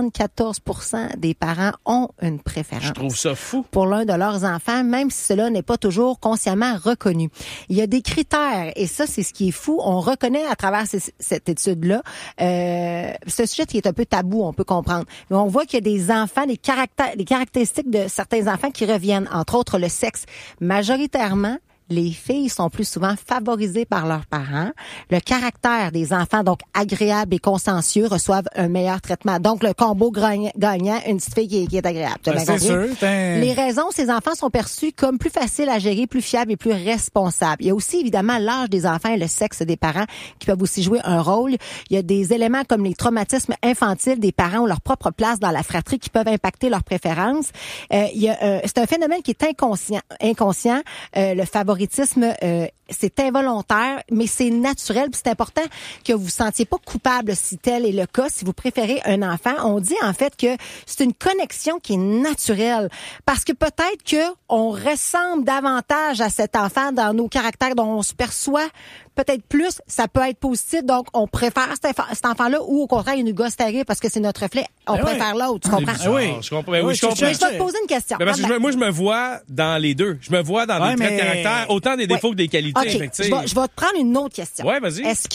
74% des parents ont une préférence. Je trouve ça fou. Pour l'un de leurs enfants, même si cela n'est pas toujours consciemment reconnu. Il y a des critères, et ça, c'est ce qui est fou. On reconnaît à travers cette étude-là, ce sujet qui est un peu tabou, on peut comprendre. Mais on voit qu'il y a des enfants, des caractéristiques de certains enfants qui reviennent, entre autres le sexe. Majoritairement, les filles sont plus souvent favorisées par leurs parents. Le caractère des enfants, donc agréable et consciencieux, reçoivent un meilleur traitement. Donc, le combo gagnant, une petite fille qui est agréable. C'est sûr. Les raisons, ces enfants sont perçus comme plus faciles à gérer, plus fiables et plus responsables. Il y a aussi, évidemment, l'âge des enfants et le sexe des parents qui peuvent aussi jouer un rôle. Il y a des éléments comme les traumatismes infantiles des parents ou leur propre place dans la fratrie qui peuvent impacter leurs préférences. C'est un phénomène qui est inconscient. Le favoritisme, c'est involontaire, mais c'est naturel. Puis c'est important que vous vous sentiez pas coupable si tel est le cas. Si vous préférez un enfant, on dit en fait que c'est une connexion qui est naturelle, parce que peut-être que on ressemble davantage à cet enfant dans nos caractères, dont on se perçoit peut-être plus. Ça peut être positif, donc on préfère cet enfant-là, ou au contraire, il nous gosse terrible parce que c'est notre reflet. On préfère l'autre, tu comprends? Je comprends. Je comprends. Je vais te poser une question. Parce que moi, je me vois dans les deux. Je me vois dans des traits de caractère, autant des défauts que des qualités. Okay. Je vais te prendre une autre question. Ouais, vas-y. Est-ce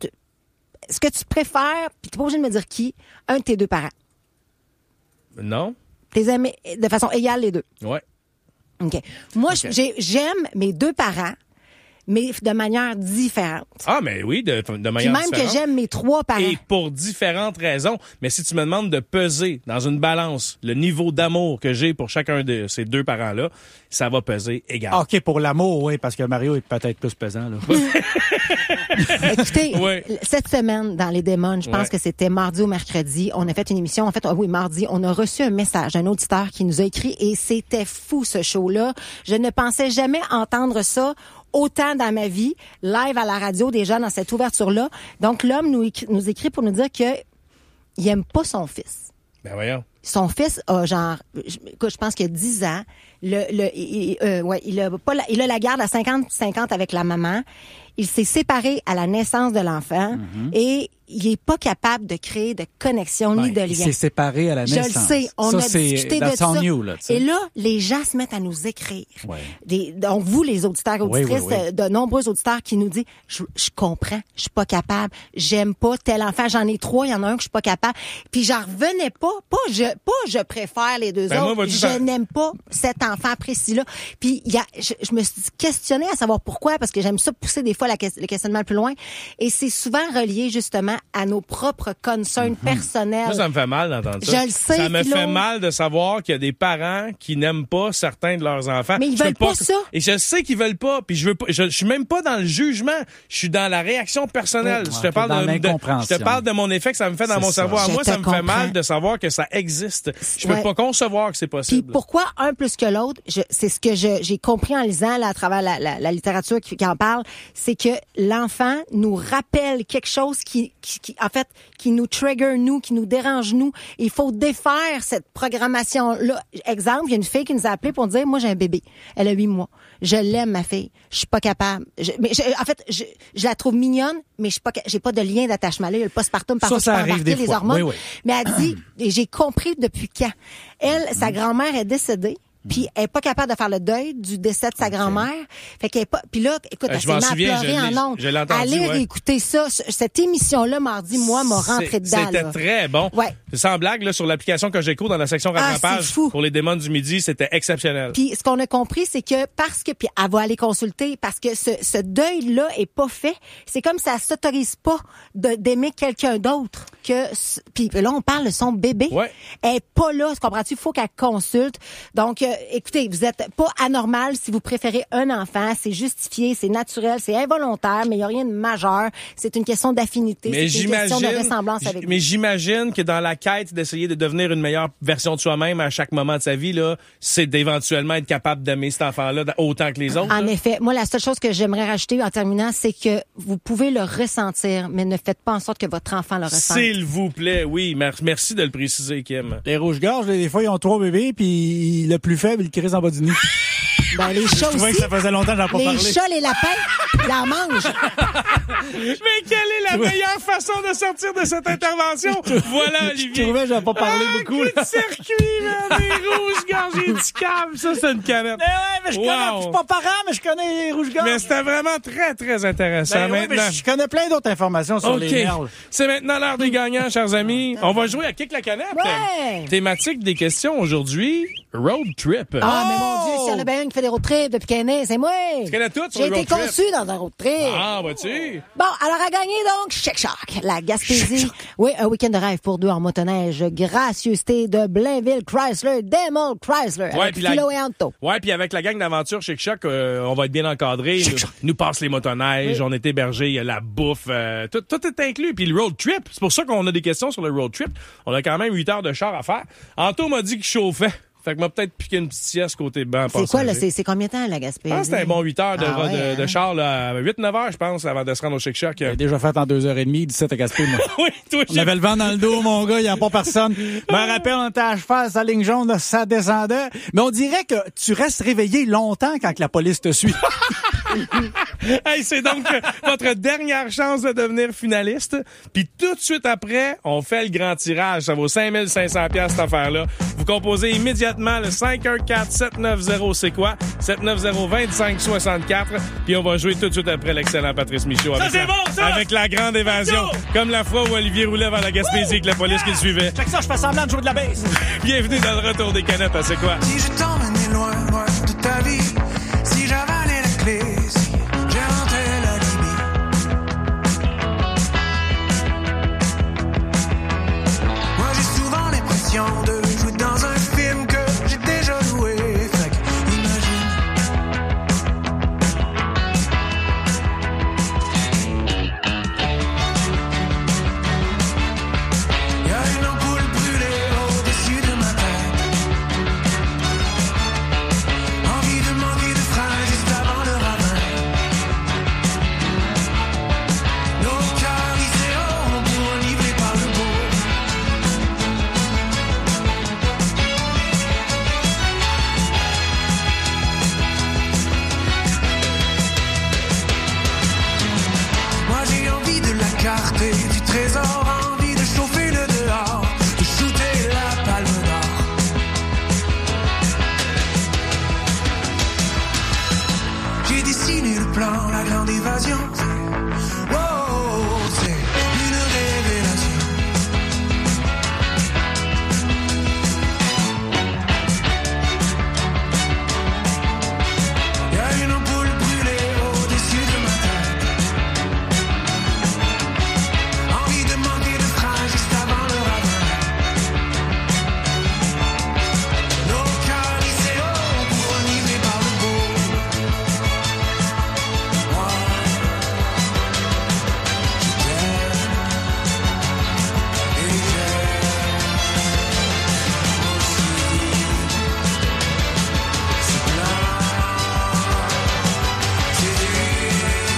que tu préfères, puis t'es pas obligé de me dire qui, un de tes 2 parents? Non. T'es aimé de façon égale les 2? Ouais. OK. Moi, j'aime mes 2 parents, mais de manière différente. Ah, mais oui, de manière Puis même différente. que j'aime mes 3 parents. Et pour différentes raisons. Mais si tu me demandes de peser dans une balance le niveau d'amour que j'ai pour chacun de ces 2 parents-là, ça va peser égal. OK, pour l'amour, oui, parce que Mario est peut-être plus pesant. Là. Écoutez, cette semaine, dans Les Démons, je pense que c'était mardi ou mercredi, on a fait une émission. En fait, oui, mardi, on a reçu un message d'un auditeur qui nous a écrit et c'était fou, ce show-là. Je ne pensais jamais entendre ça autant dans ma vie, live à la radio, déjà dans cette ouverture-là. Donc, l'homme nous écrit pour nous dire que il aime pas son fils. Ben voyons. Son fils a je pense qu'il a 10 ans. Il a la garde à 50-50 avec la maman. Il s'est séparé à la naissance de l'enfant et il est pas capable de créer de connexion ni de lien. Il s'est séparé à la naissance. Je le sais, on a discuté de ça. Là, et là, les gens se mettent à nous écrire. Donc, vous, les auditeurs, auditrices, de nombreux auditeurs qui nous disent, je comprends, je suis pas capable, j'aime pas tel enfant, j'en ai 3, il y en a un que je suis pas capable. Puis j'en revenais pas, je préfère les 2 autres, moi, je n'aime pas cet enfant précis-là. Puis je me suis questionnée à savoir pourquoi, parce que j'aime ça pousser des fois le questionnement plus loin. Et c'est souvent relié justement à nos propres concerns personnels. Moi, ça me fait mal d'entendre ça. Je le sais, ça me Philo. fait mal de savoir qu'il y a des parents qui n'aiment pas certains de leurs enfants. Mais ils veulent pas ça. Et je sais qu'ils veulent pas. Puis je suis même pas dans le jugement. Je suis dans la réaction personnelle. Je te parle de mon effet que ça me fait dans mon cerveau. À moi, ça me fait mal de savoir que ça existe. Je peux pas concevoir que c'est possible. Puis pourquoi un plus que l'autre? C'est ce que j'ai compris en lisant là, à travers la littérature qui en parle, c'est que l'enfant nous rappelle quelque chose qui nous trigger nous, qui nous dérange nous. Il faut défaire cette programmation-là. Exemple, il y a une fille qui nous a appelé pour dire, moi j'ai un bébé. Elle a 8 mois. Je l'aime, ma fille. Je suis pas capable. Je la trouve mignonne, mais j'ai pas de lien d'attachement. Là, il y a le postpartum, parfois ça arrive des les fois. hormones. Oui. Mais elle dit, et j'ai compris depuis quand. Elle, sa grand-mère est décédée. Puis elle est pas capable de faire le deuil du décès de sa grand-mère. Fait qu'elle est pas. Puis là, écoute, elle s'est mise à pleurer en ondes. Allez réécouter ça. Cette émission-là, mardi, moi, m'a rentré dedans. C'était très bon. Ouais. Sans blague, là, sur l'application que j'écoute dans la section rattrapage pour les démons du midi, c'était exceptionnel. Puis ce qu'on a compris, c'est que puis elle va aller consulter parce que ce deuil-là est pas fait. C'est comme ça s'autorise pas d'aimer quelqu'un d'autre que. Puis là, on parle de son bébé. Ouais. Elle est pas là, comprends-tu? Il faut qu'elle consulte. Donc écoutez, vous êtes pas anormal si vous préférez un enfant, c'est justifié, c'est naturel, c'est involontaire, mais il y a rien de majeur. C'est une question d'affinité, c'est une question de ressemblance avec vous. Mais j'imagine que dans la quête d'essayer de devenir une meilleure version de soi-même à chaque moment de sa vie, là, c'est d'éventuellement être capable d'aimer cet enfant-là autant que les autres. En là. effet, moi la seule chose que j'aimerais rajouter en terminant, c'est que vous pouvez le ressentir, mais ne faites pas en sorte que votre enfant le ressente. S'il vous plaît, oui, merci de le préciser, Kim. Les rouges-gorges, des fois, ils ont 3 bébés, puis le plus faible, il crise en bas du nid. Ben, les chats aussi. Je trouvais que ça faisait longtemps que j'en pas parlé. Les chats, les lapins, ils en mangent. Mais quelle est la meilleure façon de sortir de cette intervention? Voilà, Olivier. Je trouvais que j'en pas parlé beaucoup. Coup de circuit, man, des rouges-gorges et du câble. Ça, c'est une canette. Mais je suis pas parent, mais je connais les rouges-gorges. Mais c'était vraiment très, très intéressant. Mais je connais plein d'autres informations sur les merles. C'est maintenant l'heure des gagnants, chers amis. On va jouer à Kick la canette. Ouais. Thématique des questions aujourd'hui, road trip. Ah, mais mon Dieu, s'il y en a bien une qui fait des road trips depuis qu'elle est née, c'est moi. Tu connais tout sur J'ai le road été trip. conçu dans un road trip. Ah, vois-tu? Bon, alors à gagner donc, Chic Choc, la Gaspésie. Oui, un week-end de rêve pour 2 en motoneige. Gracieuseté de Blainville Chrysler, Demol Chrysler, avec Philo et Anto. Ouais, puis avec la gang d'aventure Chic Choc, on va être bien encadrés. Nous passe les motoneiges, on est hébergés, il y a la bouffe, tout est inclus. Puis le road trip, c'est pour ça qu'on a des questions sur le road trip. On a quand même 8 heures de char à faire. Anto m'a dit qu'il chauffait. Fait que m'a peut-être piqué une petite sieste côté banc. C'est quoi, là? C'est combien de temps, la Gaspésie? Je pense que c'était un bon 8 heures de char, là, 8-9 heures, je pense, avant de se rendre au Chic Choc. J'ai déjà fait en 2h30, 17 à Gaspé, moi. Oui, toi, on avait le vent dans le dos, mon gars, il n'y a pas personne. Je me rappelle, on était à cheval, sa ligne jaune, là, ça descendait. Mais on dirait que tu restes réveillé longtemps quand que la police te suit. Hey, c'est donc votre dernière chance de devenir finaliste. Puis tout de suite après, on fait le grand tirage. Ça vaut 5500 $ cette affaire-là. Vous composez immédiatement le 514-790, c'est quoi? 790-2564. Puis on va jouer tout de suite après l'excellent Patrice Michaud. Avec la grande évasion. Comme la fois où Olivier roulait vers la Gaspésie avec la police qui le suivait. Check ça, je fais semblant de jouer de la baisse. Bienvenue dans le retour des canettes à C'est quoi? Si je t'emmenais loin, loin de ta vie, si j'avalais la clé, si j'ai monter du trésor, envie de chauffer le dehors, de shooter la palme d'or. J'ai dessiné le plan, la grande évasion. Wow, c'est une révélation. Y a une ampoule brûlée au-dessus de ma tête. Envie de manquer de train juste avant le ravin. Nos cœurs hissés haut pour enivrer par le beau. Moi, je t'aime et j'aime aussi. C'est plein, c'est génie,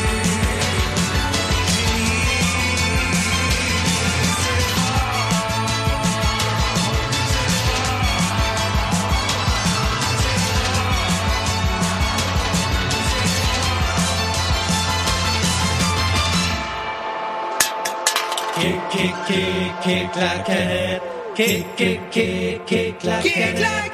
Kick la canette, kick la canette,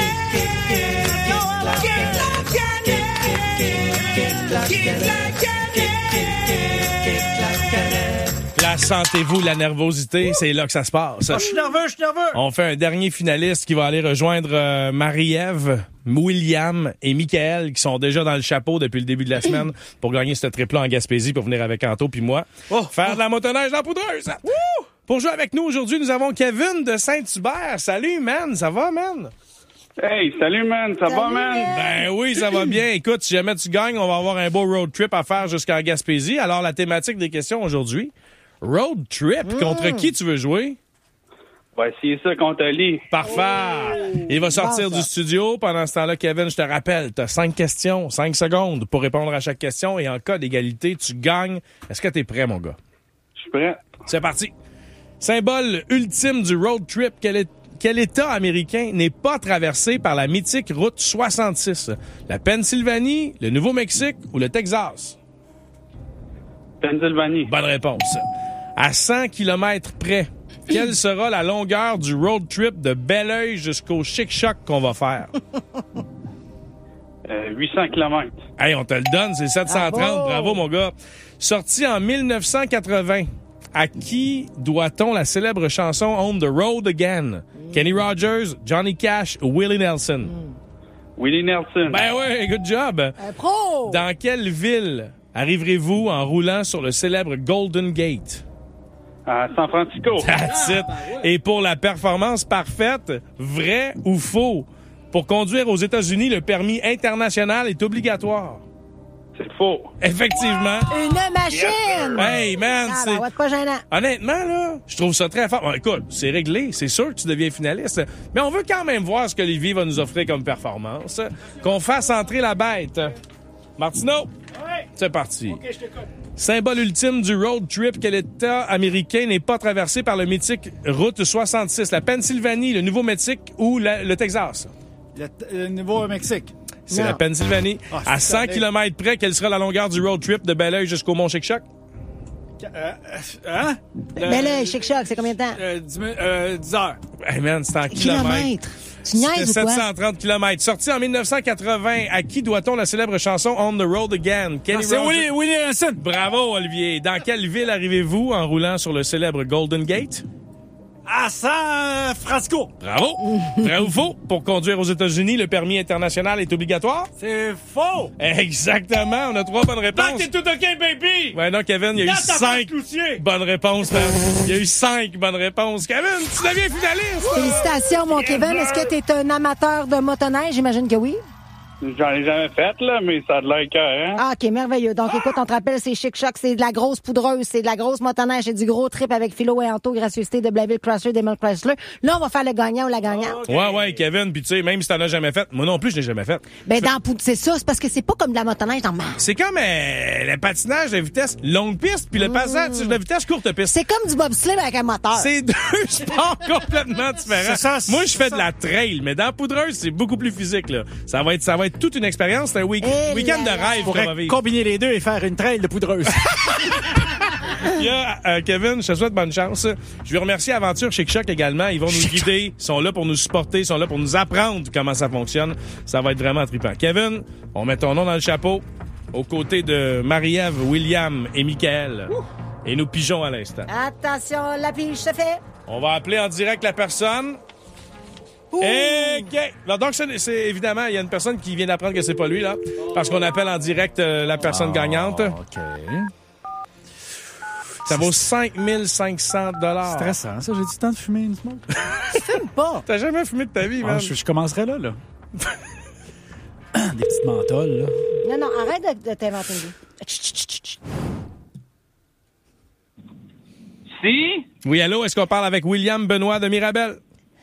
Sentez-vous la nervosité, c'est là que ça se passe. Je suis nerveux. On fait un dernier finaliste qui va aller rejoindre Marie-Ève, William et Michael qui sont déjà dans le chapeau depuis le début de la semaine pour gagner ce trip-là en Gaspésie pour venir avec Anto puis moi faire de la motoneige dans la poudreuse. Pour jouer avec nous aujourd'hui, nous avons Kevin de Saint-Hubert. Salut, man. Ça va, man? Hey, salut, man. Ça va, man? Ben oui, ça va bien. Écoute, si jamais tu gagnes, on va avoir un beau road trip à faire jusqu'en Gaspésie. Alors, la thématique des questions aujourd'hui, road trip. Contre qui tu veux jouer? On va essayer ça contre Ali. Parfait. Il va sortir du studio. Pendant ce temps-là, Kevin, je te rappelle, tu as 5 questions, 5 secondes pour répondre à chaque question. Et en cas d'égalité, tu gagnes. Est-ce que tu es prêt, mon gars? Je suis prêt. C'est parti. Symbole ultime du road trip, quel État américain n'est pas traversé par la mythique route 66? La Pennsylvanie, le Nouveau-Mexique ou le Texas? Pennsylvanie. Bonne réponse. À 100 km près, quelle sera la longueur du road trip de Belleuil jusqu'au Chic-Choc qu'on va faire? 800 km. Hey, on te le donne, c'est 730. Bravo, mon gars. Sorti en 1980, à qui doit-on la célèbre chanson On the Road Again? Kenny Rogers, Johnny Cash ou Willie Nelson? Willie Nelson. Ben oui, good job. Pro! Dans quelle ville arriverez-vous en roulant sur le célèbre Golden Gate? À San Francisco. That's it. Et pour la performance parfaite, vrai ou faux? Pour conduire aux États-Unis, le permis international est obligatoire. C'est faux. Effectivement. Une machine! Hey, man, Ah, c'est... ben, ouais, pas gênant. Honnêtement, là, je trouve ça très fort. Bon, écoute, c'est réglé. C'est sûr que tu deviens finaliste. Mais on veut quand même voir ce qu'Olivier va nous offrir comme performance. Qu'on fasse entrer la bête. Martineau? Ouais. C'est parti. OK, je t'écoute. Symbole ultime du road trip, quel État américain n'est pas traversé par le mythique Route 66? La Pennsylvanie, le Nouveau-Mexique ou le Texas? Le Nouveau-Mexique. C'est la Pennsylvanie. Ah, à 100 km près, quelle sera la longueur du road trip de Belleuil jusqu'au Mont Chic-Choc? Hein? Mais là, Chic-Choc, c'est combien de temps? 10 heures. Hey man, c'est en kilomètres. Kilomètres. Tu niaises ou C'était quoi? 730 km. Sorti en 1980, à qui doit-on la célèbre chanson On the Road Again? Kenny C'est Rogers. Willie Nelson. Bravo, Olivier. Dans quelle ville arrivez-vous en roulant sur le célèbre Golden Gate? À San Francisco. Bravo. Vrai ou faux? Pour conduire aux États-Unis, le permis international est obligatoire? C'est faux. Exactement. On a 3 bonnes réponses. Tant que t'es tout OK, baby. Ouais, non, Kevin, il y a eu 5 bonnes réponses. Man. Il y a eu 5 bonnes réponses. Kevin, tu deviens finaliste. Félicitations, mon Kevin. Est-ce que tu es un amateur de motoneige? J'imagine que oui. J'en ai jamais fait, là, mais ça a de l'air écœurant. Ah, OK, merveilleux. Donc, écoute, on te rappelle, c'est Chic-Choc, c'est de la grosse poudreuse, c'est de la grosse motoneige, c'est du gros trip avec Philo et Anto, gracieuseté de Blainville Chrysler, Demel Chrysler. Là, on va faire le gagnant ou la gagnante. Okay. Ouais, Kevin, puis tu sais, même si t'en as jamais fait, moi non plus, je l'ai jamais fait. Ben, c'est ça, c'est parce que c'est pas comme de la motoneige dans marre. C'est comme le patinage de vitesse longue piste, puis le passage de vitesse courte piste. C'est comme du bobsleigh avec un moteur. C'est 2 sports complètement différents. Moi, je fais de la trail, mais dans la poudreuse, c'est beaucoup plus physique, là. Ça va être toute une expérience. C'est un week-end de rêve qu'on va vivre. Combiner les deux et faire une trail de poudreuse. Il y a Kevin, je te souhaite bonne chance. Je veux remercier Aventure Chic Choc également. Ils vont nous guider. Ils sont là pour nous supporter. Ils sont là pour nous apprendre comment ça fonctionne. Ça va être vraiment trippant. Kevin, on met ton nom dans le chapeau aux côtés de Marie-Ève, William et Michael. Et nous pigeons à l'instant. Attention, la pige se fait. On va appeler en direct la personne. OK. Alors, donc, c'est évidemment, il y a une personne qui vient d'apprendre que c'est pas lui, là. Parce qu'on appelle en direct la personne gagnante. OK. Ça vaut 5 500 $. Stressant, ça. J'ai du temps de fumer une smoke. Fume pas. T'as jamais fumé de ta vie, man. Je commencerai là. Des petites mentholes, là. Non, arrête de t'inventer une vie. Si? Oui, allô, est-ce qu'on parle avec William Benoît de Mirabel?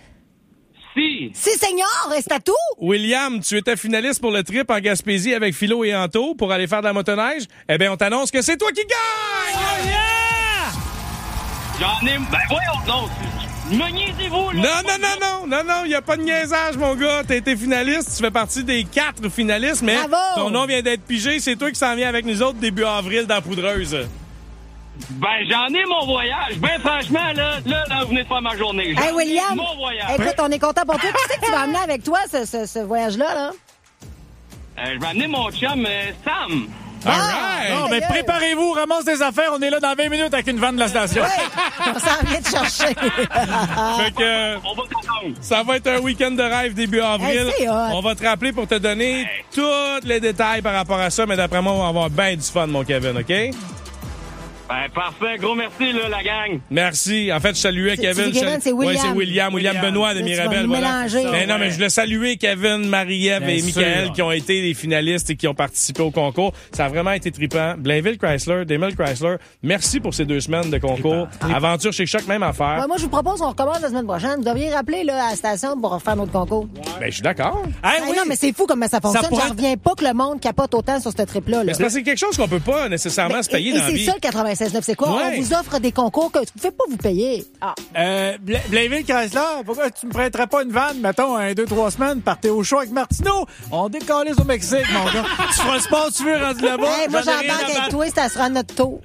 Si. Si, Seigneur, reste à tout. William, tu étais finaliste pour le trip en Gaspésie avec Philo et Anto pour aller faire de la motoneige. Eh bien, on t'annonce que c'est toi qui gagne! Oh yeah! J'en ai... Ben voyons donc. Me niaisez-vous, là? Non, il n'y a pas de niaisage, mon gars. T'as été finaliste, tu fais partie des 4 finalistes, mais Bravo! Ton nom vient d'être pigé. C'est toi qui s'en viens avec nous autres début avril dans Poudreuse. Ben, j'en ai mon voyage. Ben, franchement, là, vous venez de faire ma journée. Hey, William, mon voyage. écoute, on est content pour toi. Qui c'est que tu vas amener avec toi, ce voyage-là, là? Je vais amener mon chum, Sam. All right! Non, mais préparez-vous, ramasse des affaires. On est là dans 20 minutes avec une vanne de la station. Oui, on s'en vient de chercher. Fait que, On va t'entendre. ça va être un week-end de rêve début avril. Hey, c'est hot. On va te rappeler pour te donner tous les détails par rapport à ça, mais d'après moi, on va avoir bien du fun, mon Kevin, OK? Ben, parfait. Gros merci, là, la gang. Merci. En fait, je saluais Kevin. Kevin, c'est William. Oui, c'est William Benoît de Là, tu vas Mirabel. nous Voilà. mélanger. Mais non, mais je voulais saluer Kevin, Marie-Ève Bien et Michael sûr. qui ont été des finalistes et qui ont participé au concours. Ça a vraiment été trippant. Blainville Chrysler, Demel Chrysler, merci pour ces 2 semaines de concours. Aventure chez Choc, même affaire. Ouais, moi, je vous propose qu'on recommence la semaine prochaine. Vous devriez rappeler là, à la station pour refaire notre concours. Ben, je suis d'accord. Hey, Hey, non, mais c'est fou comment ça fonctionne. pourrait J'en reviens pas que le monde capote autant sur ce trip-là. Là. Mais c'est parce que c'est quelque chose qu'on peut pas nécessairement se payer et dans la c'est vie. ça, le 96.9. C'est quoi? Ouais. On vous offre des concours que vous ne pouvez pas vous payer. Ah. Blainville Chrysler, pourquoi tu me prêterais pas une vanne, mettons, 2-3 semaines, partez au show avec Martineau? On décalise au Mexique, mon gars. Tu feras le sport, tu veux, rendu là-bas. Hey, moi, J'en ai rien j'embarque à avec battre. toi, ça sera notre tour.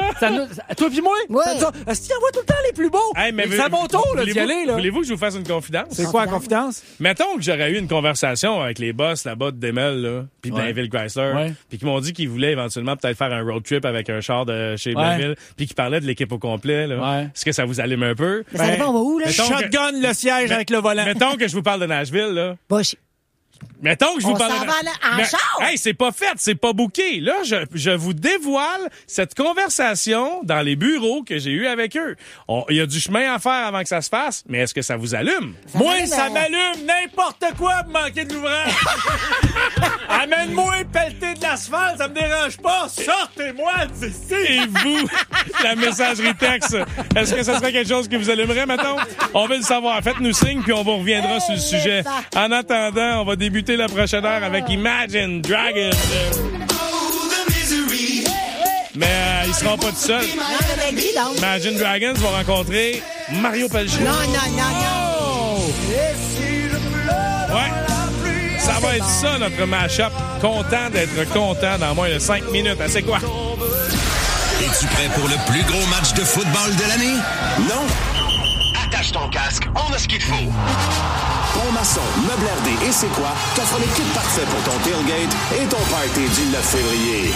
Toi pis moi? Oui. Est-ce qu'il envoie tout le temps les plus beaux? Hey, mais c'est à mon tour, là, d'y voulez-vous- aller, là. Voulez-vous que je vous fasse une confidence? C'est quoi la confidence? Mettons que j'aurais eu une conversation avec les boss là-bas de Demel, là, puis Blainville Chrysler, Ouais. puis qui m'ont dit qu'ils voulaient éventuellement peut-être faire un road trip avec un char de chez Blainville, puis qu'ils parlaient de l'équipe au complet. Là. Ouais. Est-ce que ça vous allume un peu? Mais ça dépend, on va où, là? mettons que- Shotgun le siège avec le volant. Mettons que je vous parle de Nashville, là. Bush. Mettons que je vous On parle s'en de... va en Mais- char! Hey, c'est pas fait, c'est pas booké. Là, je vous dévoile cette conversation dans les bureaux que j'ai eu avec eux. Il y a du chemin à faire avant que ça se fasse, mais est-ce que ça vous allume? Moi, m'allume, ça m'allume n'importe quoi pour manquer de l'ouvrage. Amène-moi pelleter de l'asphalte, ça me dérange pas. Sortez-moi d'ici. Et vous, la messagerie texte, est-ce que ça serait quelque chose que vous allumerez, mettons? On veut le savoir. Faites-nous signe, puis on vous reviendra sur le sujet. En attendant, on va débuter la prochaine heure avec Imagine Dragons. Mais ils seront pas tout seuls. Non, mais avec qui, donc? Imagine Dragons vont rencontrer Mario Pelchat. Non. Ouais. Ça va être ça, notre mash-up. Content d'être content dans moins de 5 minutes. Ah, c'est quoi? Es-tu prêt pour le plus gros match de football de l'année? Non? Attache ton casque, on a ce qu'il faut. Pont Maçon, Meubles RD et C'est quoi t'offre le kit parfait pour ton tailgate et ton party du 9 février.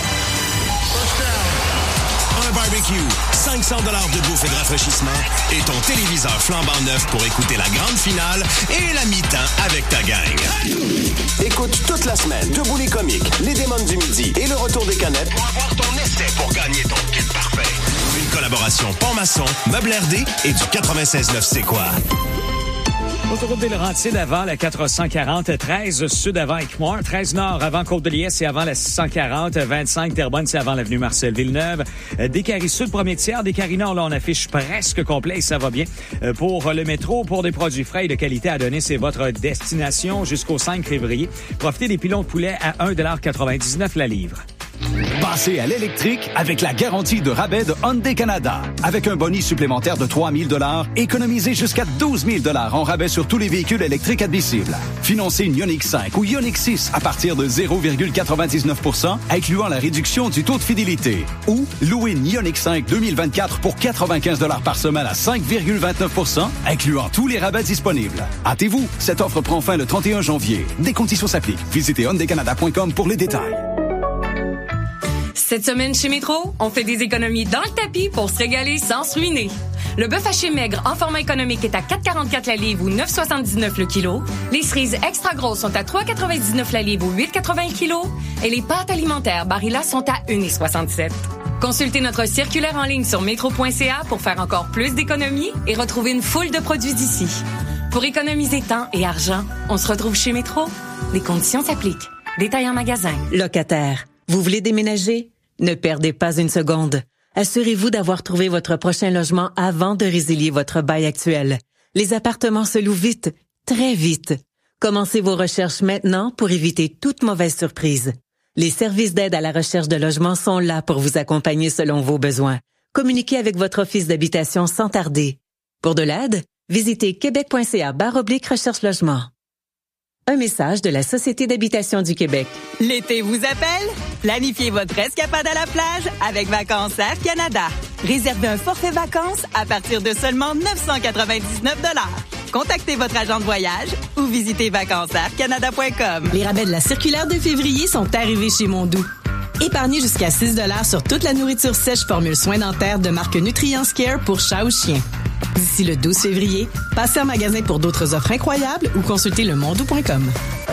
Un barbecue, 500 $ de bouffe et de rafraîchissement et ton téléviseur flambant neuf pour écouter la grande finale et la mi-temps avec ta gang. Écoute toute la semaine Debout les comiques, les démons du midi et le retour des canettes pour avoir ton essai pour gagner ton kit parfait. Une collaboration Pont-Maçon, Meubles RD et du 96.9 C'est quoi? Autoroute des Laurentides avant la 440, 13 sud avant Équimoire, 13 nord avant Côte-de-Liesse, c'est avant la 640, 25 Terrebonne, c'est avant l'avenue Marcel-Villeneuve. Descaries sud, premier tiers, Descaries nord, là, on affiche presque complet et ça va bien. Pour le métro, pour des produits frais et de qualité à donner, c'est votre destination jusqu'au 5 février. Profitez des pilons de poulet à 1,99 $ la livre. Passez à l'électrique avec la garantie de rabais de Hyundai Canada. Avec un bonus supplémentaire de 3 000 $, économisez jusqu'à 12 000 $ en rabais sur tous les véhicules électriques admissibles. Financez une Ioniq 5 ou Ioniq 6 à partir de 0,99 %, incluant la réduction du taux de fidélité. Ou louez une Ioniq 5 2024 pour 95 $ par semaine à 5,29 %, incluant tous les rabais disponibles. Hâtez-vous, cette offre prend fin le 31 janvier. Des conditions s'appliquent. Visitez hyundaicanada.com pour les détails. Cette semaine chez Métro, on fait des économies dans le tapis pour se régaler sans se ruiner. Le bœuf haché maigre en format économique est à 4,44 la livre ou 9,79 le kilo. Les cerises extra grosses sont à 3,99 la livre ou 8,80 kilo. Et les pâtes alimentaires Barilla sont à 1,67. Consultez notre circulaire en ligne sur métro.ca pour faire encore plus d'économies et retrouver une foule de produits d'ici. Pour économiser temps et argent, on se retrouve chez Métro. Les conditions s'appliquent. Détail en magasin. Locataire, vous voulez déménager? Ne perdez pas une seconde. Assurez-vous d'avoir trouvé votre prochain logement avant de résilier votre bail actuel. Les appartements se louent vite, très vite. Commencez vos recherches maintenant pour éviter toute mauvaise surprise. Les services d'aide à la recherche de logement sont là pour vous accompagner selon vos besoins. Communiquez avec votre office d'habitation sans tarder. Pour de l'aide, visitez québec.ca/recherche-logement. Un message de la Société d'habitation du Québec. L'été vous appelle? Planifiez votre escapade à la plage avec Vacances-Saf Canada. Réservez un forfait vacances à partir de seulement 999 $. Contactez votre agent de voyage ou visitez vacancesafcanada.com. Les rabais de la circulaire de février sont arrivés chez Mondou. Épargnez jusqu'à 6 $ sur toute la nourriture sèche formule soins dentaires de marque Nutrients Care pour chat ou chien. D'ici le 12 février, passez en magasin pour d'autres offres incroyables ou consultez lemondou.com.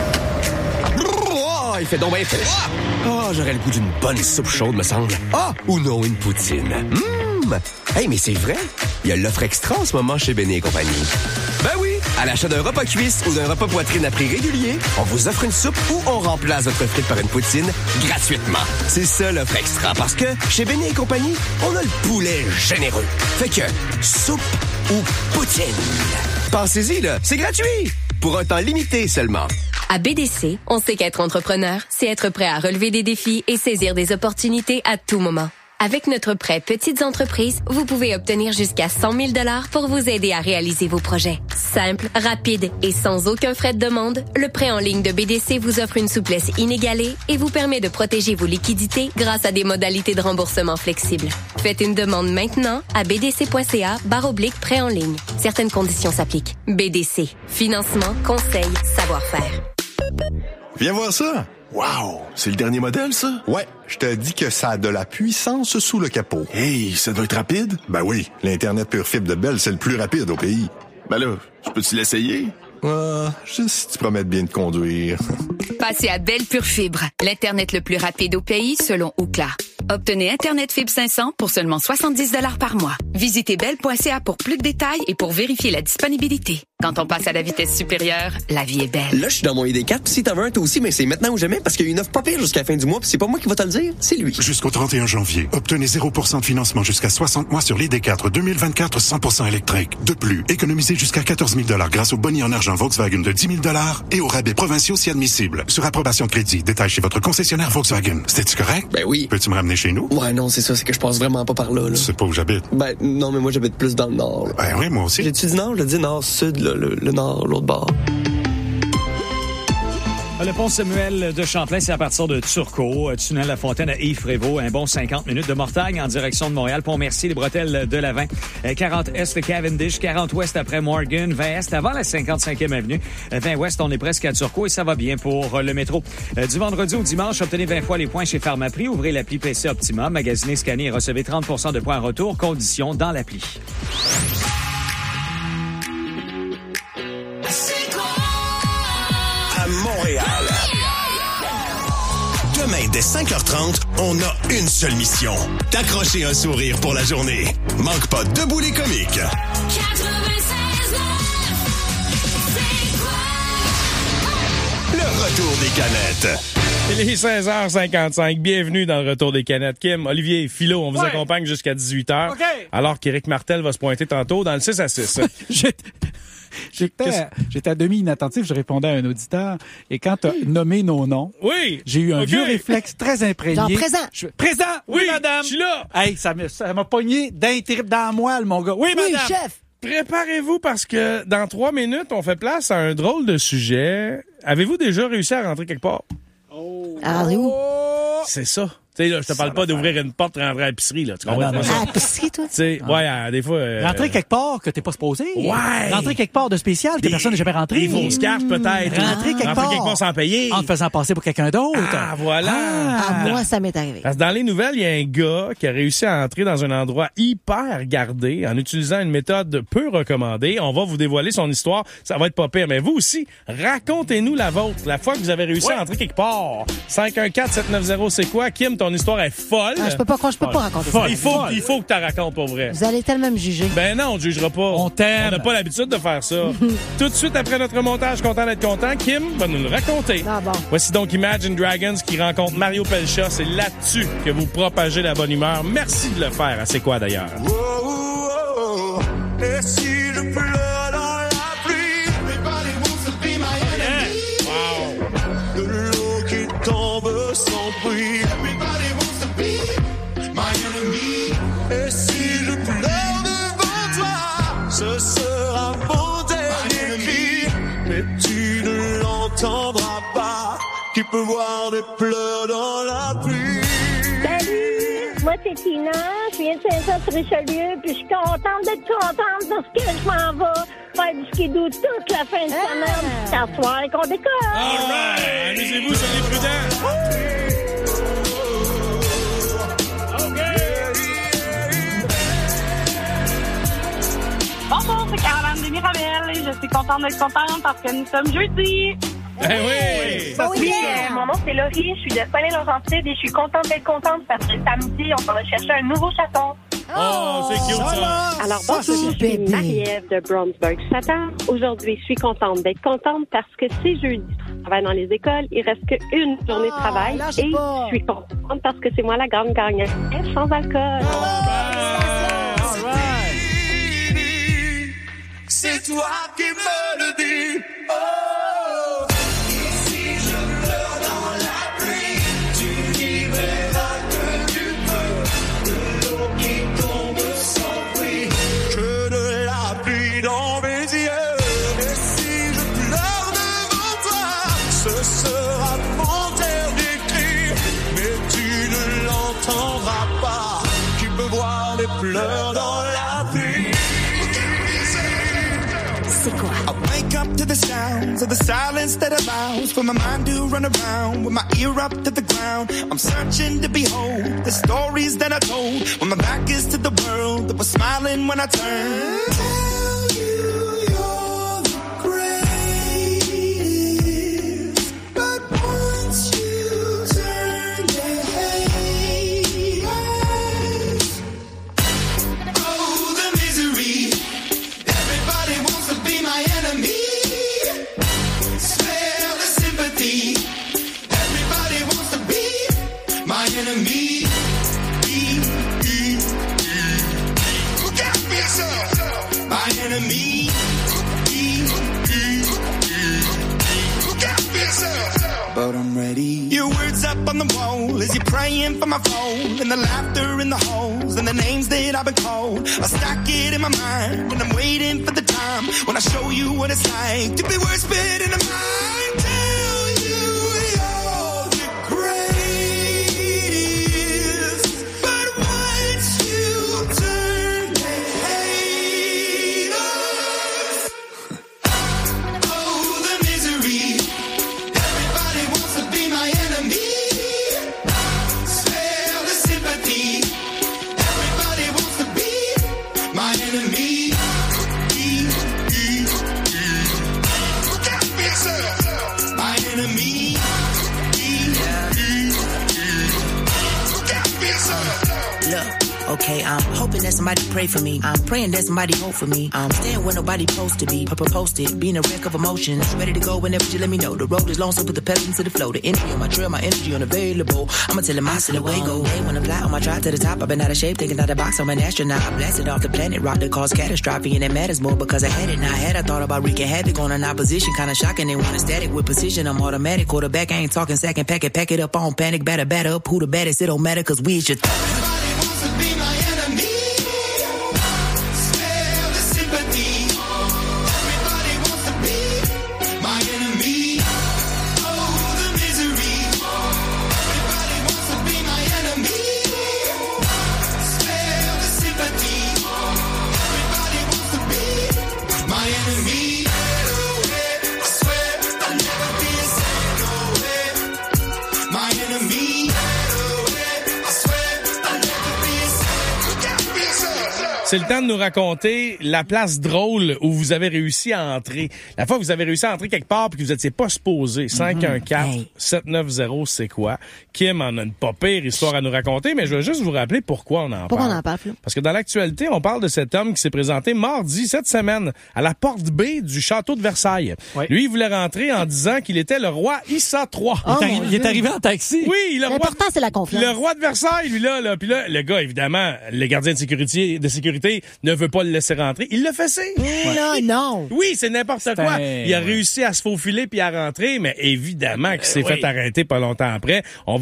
Oh, il fait donc bien froid! Oh, j'aurais le goût d'une bonne soupe chaude, me semble. Ah, ou non, une poutine. Hey, mais c'est vrai, il y a l'offre extra en ce moment chez Béné et compagnie. Ben oui, à l'achat d'un repas cuisse ou d'un repas poitrine à prix régulier, on vous offre une soupe ou on remplace votre frite par une poutine gratuitement. C'est ça l'offre extra, parce que chez Béné et compagnie, on a le poulet généreux. Fait que, soupe ou poutine. Pensez-y, là, c'est gratuit! Pour un temps limité seulement. À BDC, on sait qu'être entrepreneur, c'est être prêt à relever des défis et saisir des opportunités à tout moment. Avec notre prêt Petites entreprises, vous pouvez obtenir jusqu'à 100 000 $ pour vous aider à réaliser vos projets. Simple, rapide et sans aucun frais de demande, le prêt en ligne de BDC vous offre une souplesse inégalée et vous permet de protéger vos liquidités grâce à des modalités de remboursement flexibles. Faites une demande maintenant à bdc.ca/prêt en ligne. Certaines conditions s'appliquent. BDC. Financement, conseil, savoir-faire. Viens voir ça! Wow! C'est le dernier modèle, ça? Ouais, je te dis que ça a de la puissance sous le capot. Hey, ça doit être rapide? Ben oui, l'Internet pure fibre de Bell, c'est le plus rapide au pays. Ben là, je peux-tu l'essayer? Juste si tu promets de bien te conduire. Passez à Bell Pure Fibre, l'Internet le plus rapide au pays selon Ookla. Obtenez Internet Fibre 500 pour seulement 70 $ par mois. Visitez bell.ca pour plus de détails et pour vérifier la disponibilité. Quand on passe à la vitesse supérieure, la vie est belle. Là, je suis dans mon ID4, pis si t'en veux un, toi aussi, mais c'est maintenant ou jamais, parce qu'il y a une offre pas pire jusqu'à la fin du mois, pis c'est pas moi qui va te le dire, c'est lui. Jusqu'au 31 janvier, obtenez 0% de financement jusqu'à 60 mois sur l'ID4 2024 100% électrique. De plus, économisez jusqu'à 14 000 $ grâce au boni en argent Volkswagen de 10 000 $ et aux rabais provinciaux si admissibles. Sur approbation de crédit, détail chez votre concessionnaire Volkswagen. C'était-tu correct? Ben oui. Peux-tu me ramener chez nous? Ouais, non, c'est ça, c'est que je passe vraiment pas par là. Tu sais pas où j'habite? Ben, non, mais moi, j'habite plus dans le nord. Là. Ben oui, moi aussi. J'ai-tu dit nord? Je dis nord-sud, le nord, l'autre bord. Le pont Samuel de Champlain, c'est à partir de Turcot. Tunnel La Fontaine à Yves-Prévost. Un bon 50 minutes de Mortagne en direction de Montréal. Pont Mercier, les bretelles de l'Avent. 40 Est, Cavendish. 40 Ouest après Morgan. 20 Est avant la 55e avenue. 20 Ouest, on est presque à Turcot et ça va bien pour le métro. Du vendredi au dimanche, obtenez 20 fois les points chez Pharmaprix. Ouvrez l'appli PC Optima. Magasinez, scannez et recevez 30% de points en retour. Conditions dans l'appli. À Montréal. Demain, dès 5h30, on a une seule mission. T'accrocher un sourire pour la journée. Manque pas Debout les comiques. Le retour des canettes. Il est 16h55. Bienvenue dans le retour des canettes. Kim, Olivier et Philo, on vous accompagne jusqu'à 18h. Okay. Alors qu'Éric Martel va se pointer tantôt dans le 6 à 6. J'étais à demi inattentif, je répondais à un auditeur, et quand tu as nommé nos noms, j'ai eu un vieux réflexe très imprégné. Genre présent. Présent! Oui, madame! Je suis là! Hey, ça m'a pogné d'un trip dans la moelle, mon gars. Oui, madame! Chef! Préparez-vous parce que dans 3 minutes, on fait place à un drôle de sujet. Avez-vous déjà réussi à rentrer quelque part? À rentrer où? C'est ça. Tu sais, là, je te parle pas d'ouvrir une porte, rentrer à l'épicerie, là. Tu comprends? À l'épicerie, toi? Tu sais, ouais, des fois. Rentrer quelque part que t'es pas supposé. Ouais. Rentrer quelque part de spécial que personne n'a jamais rentré. Des fausses cartes, peut-être. Rentrer quelque part sans payer. En te faisant passer pour quelqu'un d'autre. Ah, voilà. Moi, ça m'est arrivé. Parce que dans les nouvelles, il y a un gars qui a réussi à entrer dans un endroit hyper gardé en utilisant une méthode peu recommandée. On va vous dévoiler son histoire. Ça va être pas pire. Mais vous aussi, racontez-nous la vôtre. La fois que vous avez réussi à entrer quelque part. 514-790, c'est quoi? Kim, ton histoire est folle. Ah, je peux pas raconter ça. Il faut que tu la racontes pour vrai. Vous allez tellement me juger. Ben non, on ne jugera pas. On t'aime. On n'a pas l'habitude de faire ça. Tout de suite après notre montage, content d'être content, Kim va nous le raconter. Ah bon. Voici donc Imagine Dragons qui rencontre Mario Pelcha. C'est là-dessus que vous propagez la bonne humeur. Merci de le faire. C'est quoi d'ailleurs? Et si je pleure dans la pluie, everybody wants to be my enemy. Wow. De l'eau qui tombe sans bruit, everybody wants to be my enemy. Et si je pleure devant toi, ce sera mon dernier cri. Mais tu ne l'entendras pas, qui peut voir des pleurs dans la pluie. Salut, moi c'est Tina, je viens de Saint-Saul-sur-Richelieu, puis je suis contente d'être contente parce que je m'en vais faire du skidoo toute la fin de semaine. C'est à soir qu'on décolle. All right, amusez-vous, soyez prudents. Bonjour, c'est Caroline de Mirabel et je suis contente d'être contente parce que nous sommes jeudi. Ben oui! Mon nom c'est Laurie, je suis de Saint-Laurentide et je suis contente d'être contente parce que samedi, on va chercher un nouveau chaton. Oh, c'est cute ça! Alors bonjour, je suis Marie-Ève de Brownsburg-Satan. Aujourd'hui, je suis contente d'être contente parce que c'est jeudi. Je travaille dans les écoles, il reste qu'une journée de travail et je suis contente parce que c'est moi la grande gagnante sans alcool. C'est toi qui me le dis. Oh, si je pleure dans la pluie, tu n'y verras que du feu, de l'eau qui tombe sans bruit, que de la pluie dans mes yeux. Et si je pleure devant toi, ce sera mon dernier cri, mais tu ne l'entendras pas, qui peut voir les pleurs dans la pluie. I wake up to the sounds of the silence that allows for my mind to run around with my ear up to the ground. I'm searching to behold the stories that I told when my back is to the world that was smiling when I turned. Tell you you're the greatest, but once you turn they hate us. Oh, the misery. Everybody wants to be my enemy. Spare the sympathy. Everybody wants to be my enemy. Look out for yourself. My enemy. Look out for yourself. But I'm ready. Your words up on the wall as you're praying for my phone, and the laughter in the halls and the names that I've been called. I stack it in my mind when I'm waiting for the time when I show you what it's like to be worse fit in a mind. Tell you you're the greatest, but once you turn they hate us. Oh, the misery. Everybody wants to be my enemy. Spare the sympathy. Everybody wants to be my enemy. Look out for yourself. Okay, I'm hoping that somebody pray for me. I'm praying that somebody hope for me. I'm staying where nobody supposed to be. Posted, being a wreck of emotions. Ready to go whenever you let me know. The road is long, so put the pedal into the flow. The energy on my trail, my energy unavailable. I'ma tell him I still away go. Hey, when I fly on my drive to the top, I've been out of shape, thinking out the box. I'm an astronaut. I blasted off the planet, rock that caused catastrophe, and it matters more because I had it. Now I thought about wreaking havoc on an opposition, kinda shocking. They want a static with precision. I'm automatic, quarterback. I ain't talking second pack it up on panic, batter up. Who the baddest? It don't matter, cause we is your C'est le temps de nous raconter la place drôle où vous avez réussi à entrer. La fois que vous avez réussi à entrer quelque part puis que vous n'étiez pas supposé. 514-790, c'est quoi? Kim en a une pas pire histoire à nous raconter, mais je vais juste vous rappeler pourquoi on en parle. Pourquoi on en parle, Flo? Parce que dans l'actualité, on parle de cet homme qui s'est présenté mardi cette semaine à la porte B du château de Versailles. Oui. Lui, il voulait rentrer en disant qu'il était le roi Issa III. Il est arrivé en taxi. Oui, l'important, c'est la confiance. Le roi de Versailles, lui, là. Puis là, le gars, évidemment, le gardien de sécurité ne veut pas le laisser rentrer. Il l'a fessé. Non. Oui, c'est n'importe quoi. Il a réussi à se faufiler puis à rentrer, mais évidemment qu'il s'est fait arrêter pas longtemps après.